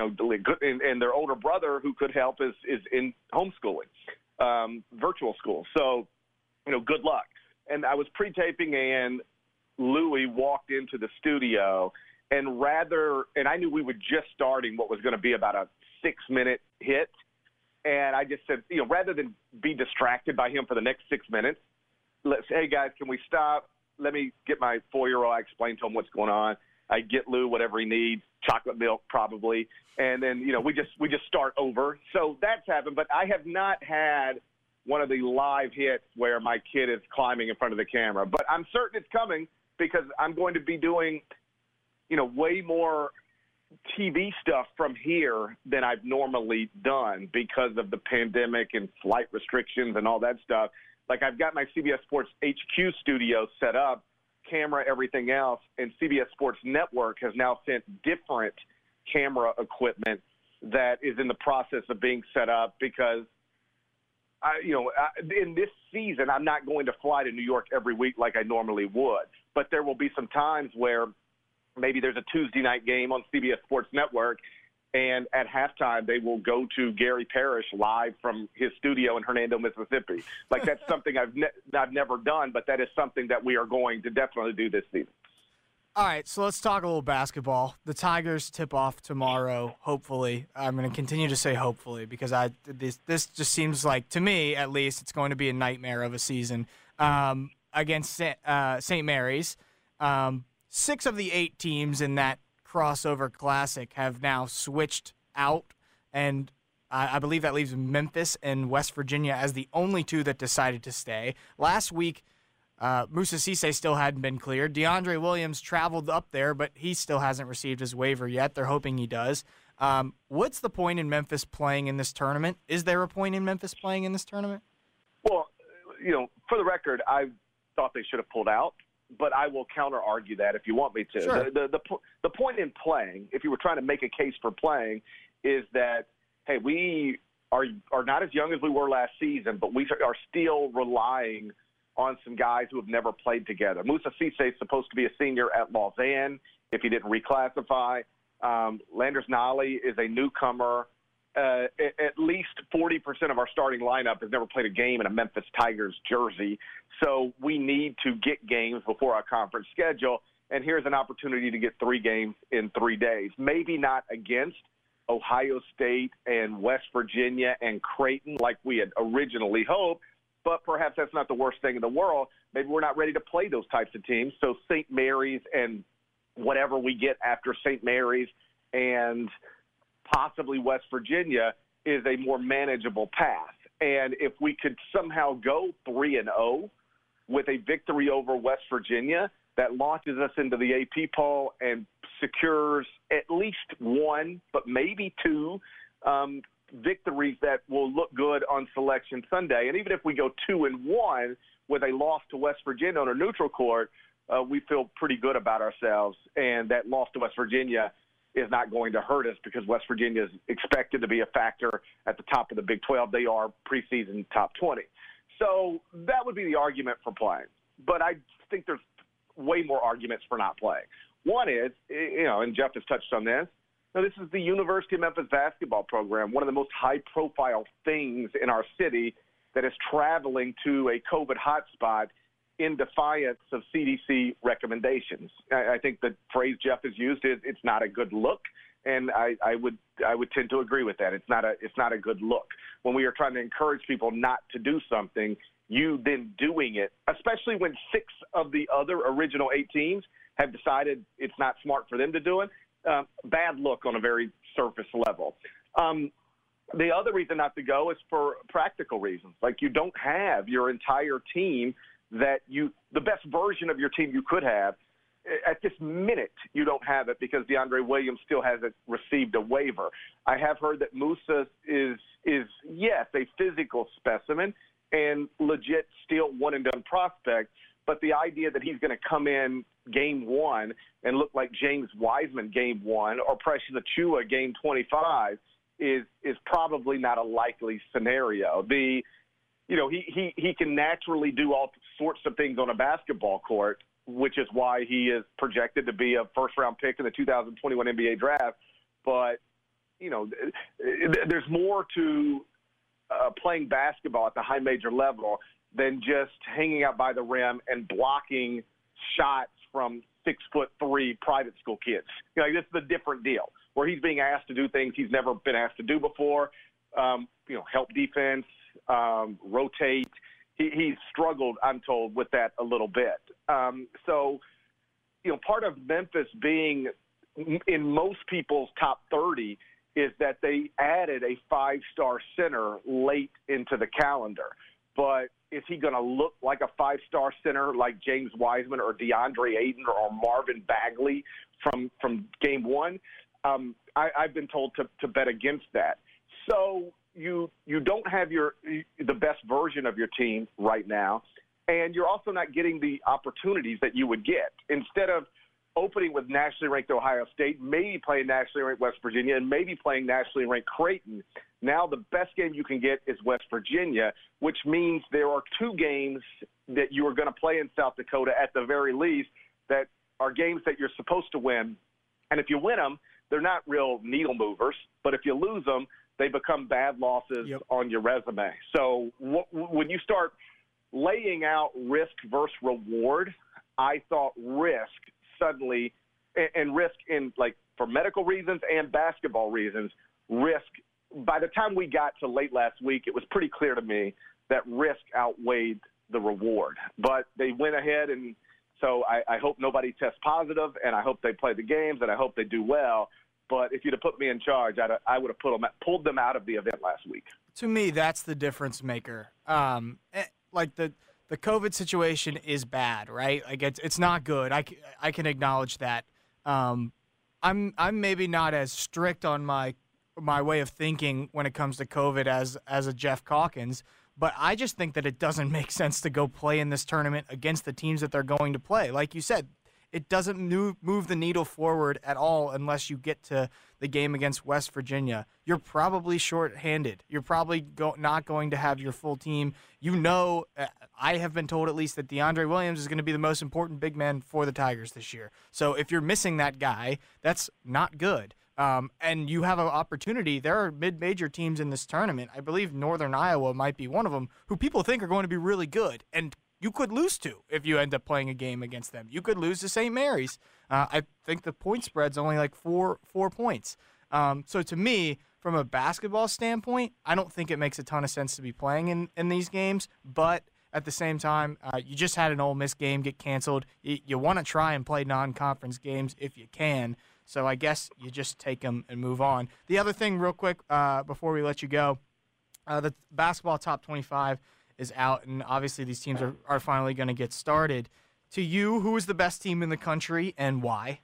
And their older brother, who could help, is in homeschooling, virtual school. So, good luck. And I was pre-taping, and Louis walked into the studio, and I knew we were just starting what was going to be about a 6-minute hit. And I just said, rather than be distracted by him for the next 6 minutes, hey guys, can we stop? Let me get my 4-year-old. I explain to him what's going on. I get Lou whatever he needs, chocolate milk probably, and then we just start over. So that's happened, but I have not had one of the live hits where my kid is climbing in front of the camera. But I'm certain it's coming because I'm going to be doing, way more TV stuff from here than I've normally done because of the pandemic and flight restrictions and all that stuff. Like I've got my CBS Sports HQ studio set up, camera, everything else, and CBS Sports Network has now sent different camera equipment that is in the process of being set up because, in this season, I'm not going to fly to New York every week like I normally would. But there will be some times where maybe there's a Tuesday night game on CBS Sports Network, and at halftime they will go to Gary Parrish live from his studio in Hernando, Mississippi. Like that's something I've never done, but that is something that we are going to definitely do this season. All right, so let's talk a little basketball. The Tigers tip off tomorrow, hopefully. I'm going to continue to say hopefully because this just seems like, to me at least, it's going to be a nightmare of a season against St. Mary's. 6 of the 8 teams in that crossover classic have now switched out, and I believe that leaves Memphis and West Virginia as the only 2 that decided to stay. Last week, Moussa Cisse still hadn't been cleared. DeAndre Williams traveled up there, but he still hasn't received his waiver yet. They're hoping he does. What's the point in Memphis playing in this tournament? Is there a point in Memphis playing in this tournament? Well, for the record, I thought they should have pulled out. But I will counter-argue that if you want me to. Sure. The point in playing, if you were trying to make a case for playing, is that, hey, we are not as young as we were last season, but we are still relying on some guys who have never played together. Musa Cisse is supposed to be a senior at Lausanne if he didn't reclassify. Landers Nolly is a newcomer. At least 40% of our starting lineup has never played a game in a Memphis Tigers jersey. So we need to get games before our conference schedule. And here's an opportunity to get 3 games in 3 days. Maybe not against Ohio State and West Virginia and Creighton like we had originally hoped, but perhaps that's not the worst thing in the world. Maybe we're not ready to play those types of teams. So St. Mary's and whatever we get after St. Mary's and possibly West Virginia is a more manageable path. And if we could somehow go 3-0 with a victory over West Virginia, that launches us into the AP poll and secures at least 1, but maybe 2 victories that will look good on Selection Sunday. And even if we go 2-1 with a loss to West Virginia on a neutral court, we feel pretty good about ourselves. And that loss to West Virginia is not going to hurt us because West Virginia is expected to be a factor at the top of the Big 12. They are preseason top 20. So that would be the argument for playing. But I think there's way more arguments for not playing. One is, and Jeff has touched on this, this is the University of Memphis basketball program, one of the most high-profile things in our city that is traveling to a COVID hotspot in defiance of CDC recommendations. I think the phrase Jeff has used is it's not a good look, and I would tend to agree with that. It's not a good look. When we are trying to encourage people not to do something, you then doing it, especially when 6 of the other original 8 teams have decided it's not smart for them to do it, bad look on a very surface level. The other reason not to go is for practical reasons. Like you don't have your entire team the best version of your team you could have. At this minute, you don't have it because DeAndre Williams still hasn't received a waiver. I have heard that Musa is yes, a physical specimen and legit still one-and-done prospect, but the idea that he's going to come in game 1 and look like James Wiseman game 1 or Precious Achiuwa game 25 is probably not a likely scenario. He can naturally do all sorts of things on a basketball court, which is why he is projected to be a first-round pick in the 2021 NBA draft. But, there's more to playing basketball at the high major level than just hanging out by the rim and blocking shots from 6'3" private school kids. This is a different deal where he's being asked to do things he's never been asked to do before. Help defense, rotate. He's struggled, I'm told, with that a little bit. Part of Memphis being in most people's top 30 is that they added a 5-star center late into the calendar. But is he going to look like a 5-star center like James Wiseman or DeAndre Ayton or Marvin Bagley from game 1? I've been told to bet against that. So you don't have the best version of your team right now, and you're also not getting the opportunities that you would get. Instead of opening with nationally ranked Ohio State, maybe playing nationally ranked West Virginia, and maybe playing nationally ranked Creighton, now the best game you can get is West Virginia, which means there are 2 games that you are going to play in South Dakota at the very least that are games that you're supposed to win. And if you win them, they're not real needle movers. But if you lose them, they become bad losses on your resume. So when you start laying out risk versus reward, I thought risk suddenly, and risk in for medical reasons and basketball reasons, risk, by the time we got to late last week, it was pretty clear to me that risk outweighed the reward. But they went ahead, and so I hope nobody tests positive, and I hope they play the games, and I hope they do well. But if you'd have put me in charge, I would have pulled them out of the event last week. To me, that's the difference maker. The COVID situation is bad, right? It's not good. I can acknowledge that. I'm maybe not as strict on my way of thinking when it comes to COVID as a Jeff Calkins, but I just think that it doesn't make sense to go play in this tournament against the teams that they're going to play. Like you said, it doesn't move the needle forward at all unless you get to the game against West Virginia. You're probably shorthanded. You're probably not going to have your full team. I have been told at least that DeAndre Williams is going to be the most important big man for the Tigers this year. So if you're missing that guy, that's not good. And you have an opportunity. There are mid-major teams in this tournament. I believe Northern Iowa might be one of them, who people think are going to be really good. And you could lose to if you end up playing a game against them. You could lose to St. Mary's. I think the point spread's only like four points. So to me, from a basketball standpoint, I don't think it makes a ton of sense to be playing in these games. But at the same time, you just had an Ole Miss game get canceled. You want to try and play non-conference games if you can. So I guess you just take them and move on. The other thing real quick before we let you go, the basketball top 25 is out, and obviously these teams are finally going to get started. To you, who is the best team in the country and why?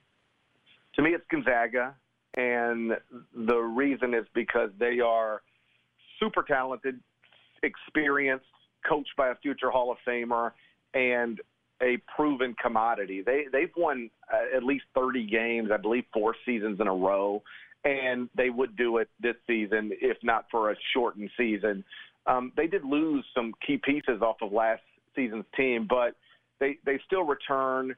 To me, it's Gonzaga, and the reason is because they are super talented, experienced, coached by a future Hall of Famer, and a proven commodity. They've won at least 30 games, I believe 4 seasons in a row, and they would do it this season if not for a shortened season. They did lose some key pieces off of last season's team, but they still return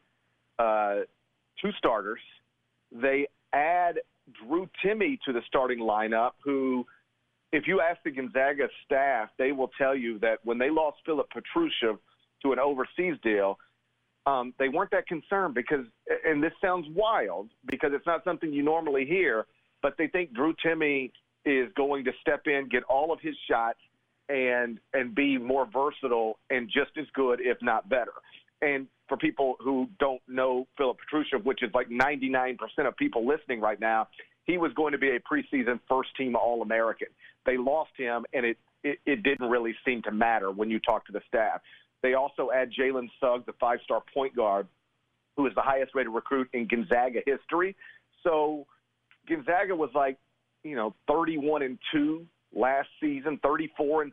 2 starters. They add Drew Timme to the starting lineup, who, if you ask the Gonzaga staff, they will tell you that when they lost Philip Petrusev to an overseas deal, they weren't that concerned because, and this sounds wild because it's not something you normally hear, but they think Drew Timme is going to step in, get all of his shots, and be more versatile and just as good, if not better. And for people who don't know Philip Petrusev, which is like 99% of people listening right now, he was going to be a preseason first-team All-American. They lost him, and it didn't really seem to matter when you talk to the staff. They also add Jalen Suggs, the 5-star point guard, who is the highest-rated recruit in Gonzaga history. So Gonzaga was like, 31-2 last season, 31-2,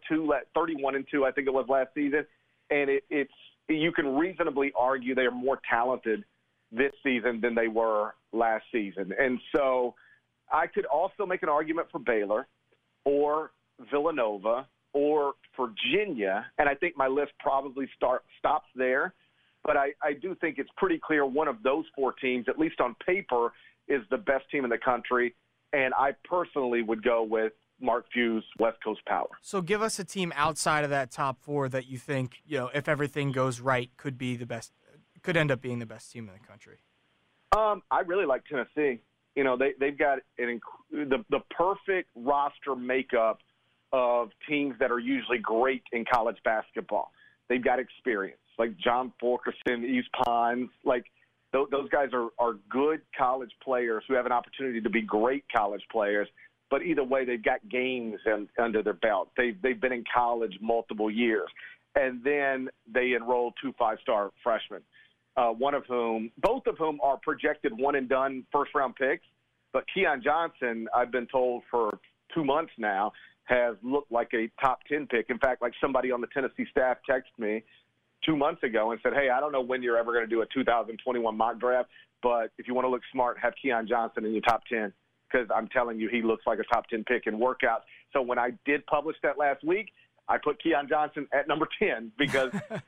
I think it was last season. And you can reasonably argue they are more talented this season than they were last season. And so I could also make an argument for Baylor or Villanova or Virginia, and I think my list probably stops there. But I do think it's pretty clear one of those 4 teams, at least on paper, is the best team in the country. And I personally would go with Mark Few's West Coast Power. So give us a team outside of that top 4 that you think, if everything goes right, could be the best, could end up being the best team in the country. I really like Tennessee. They've got the perfect roster makeup of teams that are usually great in college basketball. They've got experience, like John Fulkerson, East Pons. Like those guys are good college players who have an opportunity to be great college players. But either way, they've got games under their belt. They've been in college multiple years. And then they enroll 2 5-star freshmen, both of whom are projected one-and-done first-round picks. But Keon Johnson, I've been told for 2 months now, has looked like a top 10 pick. In fact, like somebody on the Tennessee staff texted me 2 months ago and said, hey, I don't know when you're ever going to do a 2021 mock draft, but if you want to look smart, have Keon Johnson in your top 10. Because I'm telling you, he looks like a top 10 pick in workouts. So when I did publish that last week, I put Keon Johnson at number 10 because,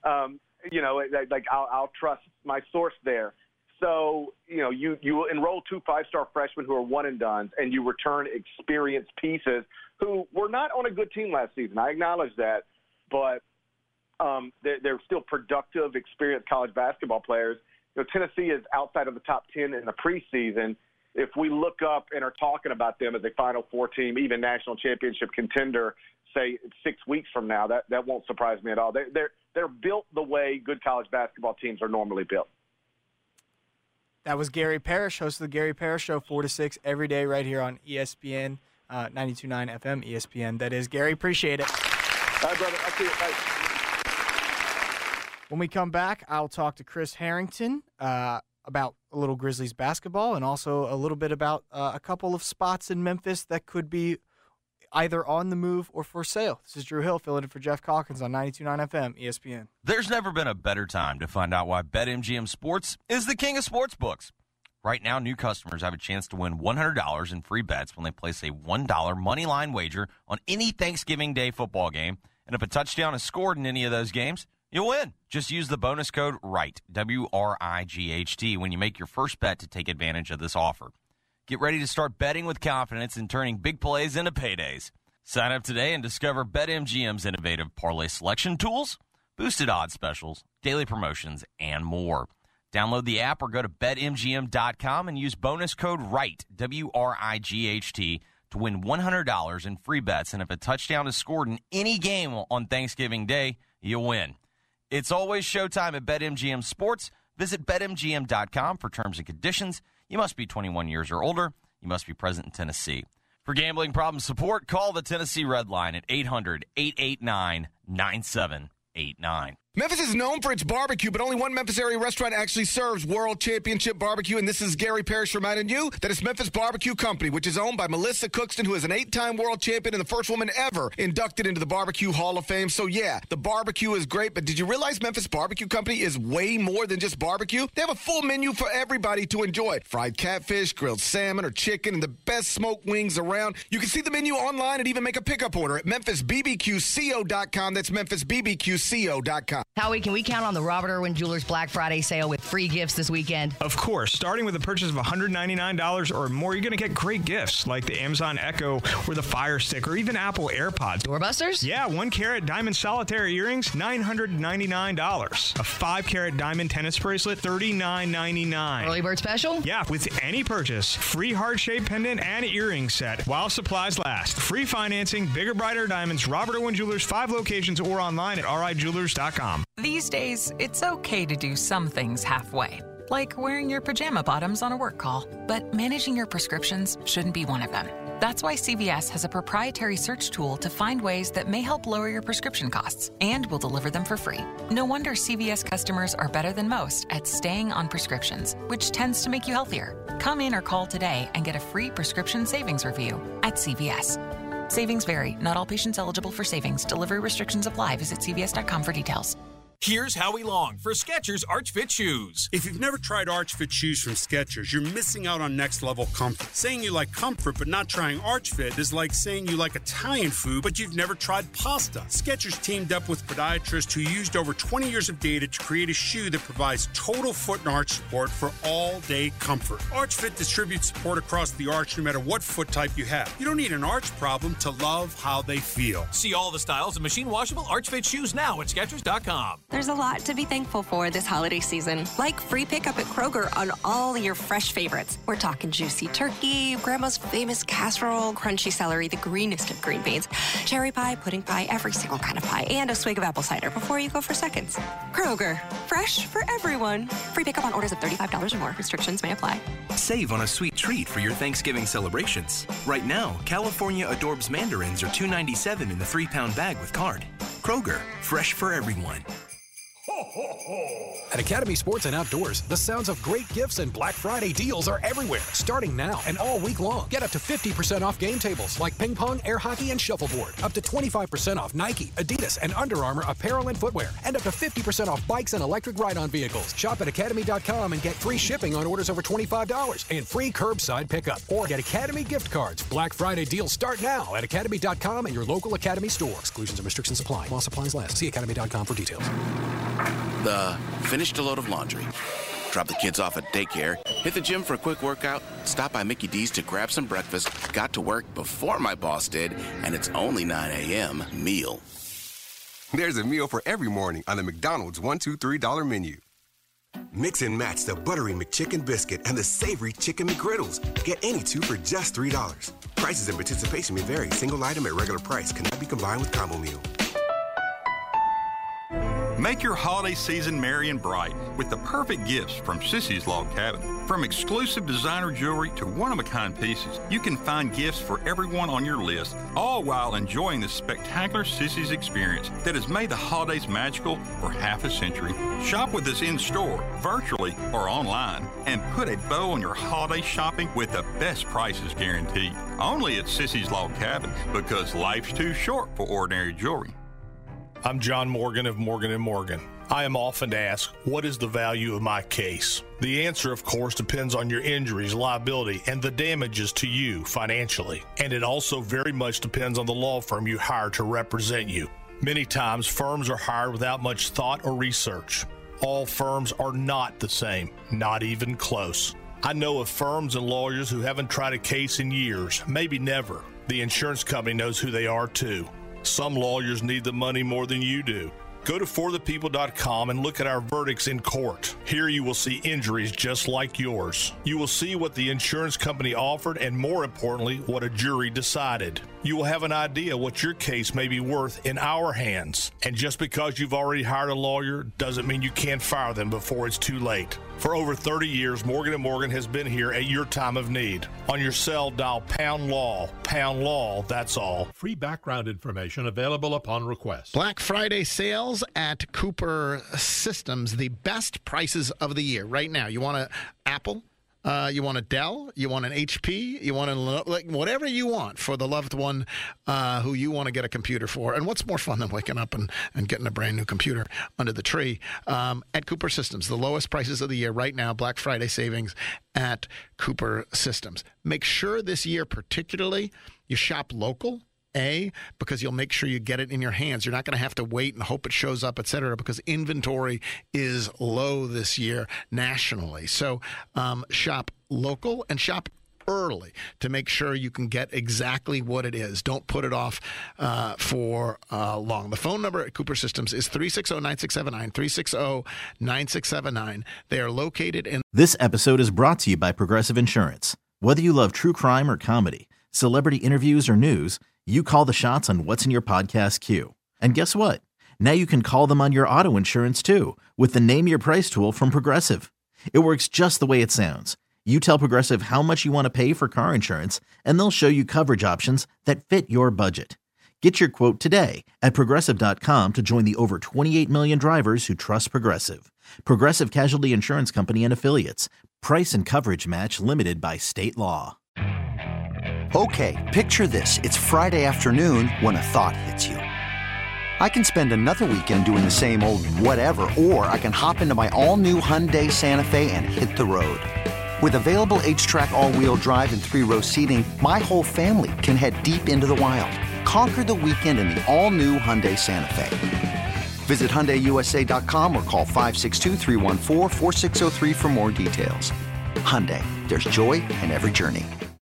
I'll trust my source there. So, you enroll 2 5-star freshmen who are one-and-dones, and you return experienced pieces who were not on a good team last season. I acknowledge that, but they're still productive, experienced college basketball players. Tennessee is outside of the top 10 in the preseason. If we look up and are talking about them as a Final Four team, even national championship contender, say 6 weeks from now, that won't surprise me at all. They're built the way good college basketball teams are normally built. That was Gary Parrish, host of the Gary Parrish Show, 4 to 6 every day right here on ESPN, 92.9 FM ESPN. That is, Gary, appreciate it. All right, brother. I'll see you. Bye. When we come back, I'll talk to Chris Harrington about a little Grizzlies basketball and also a little bit about a couple of spots in Memphis that could be either on the move or for sale. This is Drew Hill filling in for Jeff Calkins on 92.9 FM ESPN. There's never been a better time to find out why BetMGM Sports is the king of sportsbooks. Right now, new customers have a chance to win $100 in free bets when they place a $1 moneyline wager on any Thanksgiving Day football game. And if a touchdown is scored in any of those games, you'll win. Just use the bonus code WRIGHT, WRIGHT, when you make your first bet to take advantage of this offer. Get ready to start betting with confidence and turning big plays into paydays. Sign up today and discover BetMGM's innovative parlay selection tools, boosted odds specials, daily promotions, and more. Download the app or go to BetMGM.com and use bonus code WRIGHT, WRIGHT, to win $100 in free bets. And if a touchdown is scored in any game on Thanksgiving Day, you'll win. It's always showtime at BetMGM Sports. Visit BetMGM.com for terms and conditions. You must be 21 years or older. You must be present in Tennessee. For gambling problem support, call the Tennessee Red Line at 800-889-9789. Memphis is known for its barbecue, but only one Memphis area restaurant actually serves World Championship barbecue, and this is Gary Parrish reminding you that it's Memphis Barbecue Company, which is owned by Melissa Cookston, who is an 8-time world champion and the first woman ever inducted into the Barbecue Hall of Fame. So yeah, the barbecue is great, but did you realize Memphis Barbecue Company is way more than just barbecue? They have a full menu for everybody to enjoy. Fried catfish, grilled salmon or chicken, and the best smoked wings around. You can see the menu online and even make a pickup order at MemphisBBQCO.com. That's MemphisBBQCO.com. Howie, can we count on the Robert Irwin Jewelers Black Friday sale with free gifts this weekend? Of course. Starting with a purchase of $199 or more, you're going to get great gifts like the Amazon Echo or the Fire Stick or even Apple AirPods. Doorbusters? Yeah, 1-carat diamond solitaire earrings, $999. A 5-carat diamond tennis bracelet, $39.99. Early bird special? Yeah, with any purchase. Free heart-shaped pendant and earring set while supplies last. Free financing, bigger, brighter diamonds, Robert Irwin Jewelers, 5 locations or online at rijewelers.com. These days, it's okay to do some things halfway, like wearing your pajama bottoms on a work call. But managing your prescriptions shouldn't be one of them. That's why CVS has a proprietary search tool to find ways that may help lower your prescription costs, and will deliver them for free. No wonder CVS customers are better than most at staying on prescriptions, which tends to make you healthier. Come in or call today and get a free prescription savings review at CVS. Savings vary. Not all patients eligible for savings. Delivery restrictions apply. Visit CVS.com for details. Here's Howie Long for Skechers Arch Fit Shoes. If you've never tried Arch Fit shoes from Skechers, you're missing out on next level comfort. Saying you like comfort but not trying Arch Fit is like saying you like Italian food but you've never tried pasta. Skechers teamed up with podiatrists who used over 20 years of data to create a shoe that provides total foot and arch support for all-day comfort. Arch Fit distributes support across the arch no matter what foot type you have. You don't need an arch problem to love how they feel. See all the styles of machine washable Arch Fit shoes now at Skechers.com. There's a lot to be thankful for this holiday season, like free pickup at Kroger on all your fresh favorites. We're talking juicy turkey, grandma's famous casserole, crunchy celery, the greenest of green beans, cherry pie, pudding pie, every single kind of pie, and a swig of apple cider before you go for seconds. Kroger, fresh for everyone. Free pickup on orders of $35 or more. Restrictions may apply. Save on a sweet treat for your Thanksgiving celebrations. Right now, California Adorbs mandarins are $2.97 in the 3-pound bag with card. Kroger, fresh for everyone. At Academy Sports and Outdoors, the sounds of great gifts and Black Friday deals are everywhere, starting now and all week long. Get up to 50% off game tables like ping pong, air hockey, and shuffleboard. Up to 25% off Nike, Adidas, and Under Armour apparel and footwear. And up to 50% off bikes and electric ride-on vehicles. Shop at Academy.com and get free shipping on orders over $25 and free curbside pickup. Or get Academy gift cards. Black Friday deals start now at Academy.com and your local Academy store. Exclusions and restrictions apply while supplies last. See Academy.com for details. Finished a load of laundry, drop the kids off at daycare, hit the gym for a quick workout, stop by Mickey D's to grab some breakfast, got to work before my boss did, and it's only 9 a.m. meal. There's a meal for every morning on the McDonald's $1, $2, $3 menu. Mix and match the buttery McChicken biscuit and the savory chicken McGriddles. Get any two for just $3. Prices and participation may vary. Single item at regular price cannot be combined with combo meal. Make your holiday season merry and bright with the perfect gifts from Sissy's Log Cabin. From exclusive designer jewelry to one-of-a-kind pieces, you can find gifts for everyone on your list, all while enjoying the spectacular Sissy's experience that has made the holidays magical for half a century. Shop with us in-store, virtually, or online, and put a bow on your holiday shopping with the best prices guaranteed. Only at Sissy's Log Cabin, because life's too short for ordinary jewelry. I'm John Morgan of Morgan & Morgan. I am often asked, what is the value of my case? The answer, of course, depends on your injuries, liability, and the damages to you financially. And it also very much depends on the law firm you hire to represent you. Many times, firms are hired without much thought or research. All firms are not the same, not even close. I know of firms and lawyers who haven't tried a case in years, maybe never. The insurance company knows who they are, too. Some lawyers need the money more than you do. Go to forthepeople.com and look at our verdicts in court. Here you will see injuries just like yours. You will see what the insurance company offered and, more importantly, what a jury decided. You will have an idea what your case may be worth in our hands. And just because you've already hired a lawyer doesn't mean you can't fire them before it's too late. For over 30 years, Morgan & Morgan has been here at your time of need. On your cell, dial Pound Law. Pound Law, that's all. Free background information available upon request. Black Friday sales at Cooper Systems, the best prices of the year. Right now, you want an Apple, you want a Dell, you want an HP, you want whatever you want for the loved one who you want to get a computer for. And what's more fun than waking up and getting a brand new computer under the tree? At Cooper Systems, the lowest prices of the year right now, Black Friday savings at Cooper Systems. Make sure this year particularly you shop local. Because you'll make sure you get it in your hands. You're not going to have to wait and hope it shows up, et cetera, because inventory is low this year nationally. So shop local and shop early to make sure you can get exactly what it is. Don't put it off for long. The phone number at Cooper Systems is 360-9679, 360-9679. They are located in... This episode is brought to you by Progressive Insurance. Whether you love true crime or comedy, celebrity interviews or news, you call the shots on what's in your podcast queue. And guess what? Now you can call them on your auto insurance too with the Name Your Price tool from Progressive. It works just the way it sounds. You tell Progressive how much you want to pay for car insurance, and they'll show you coverage options that fit your budget. Get your quote today at Progressive.com to join the over 28 million drivers who trust Progressive. Progressive Casualty Insurance Company and Affiliates. Price and coverage match limited by state law. Okay, picture this. It's Friday afternoon when a thought hits you. I can spend another weekend doing the same old whatever, or I can hop into my all-new Hyundai Santa Fe and hit the road. With available H-Track all-wheel drive and 3-row seating, my whole family can head deep into the wild. Conquer the weekend in the all-new Hyundai Santa Fe. Visit HyundaiUSA.com or call 562-314-4603 for more details. Hyundai, there's joy in every journey.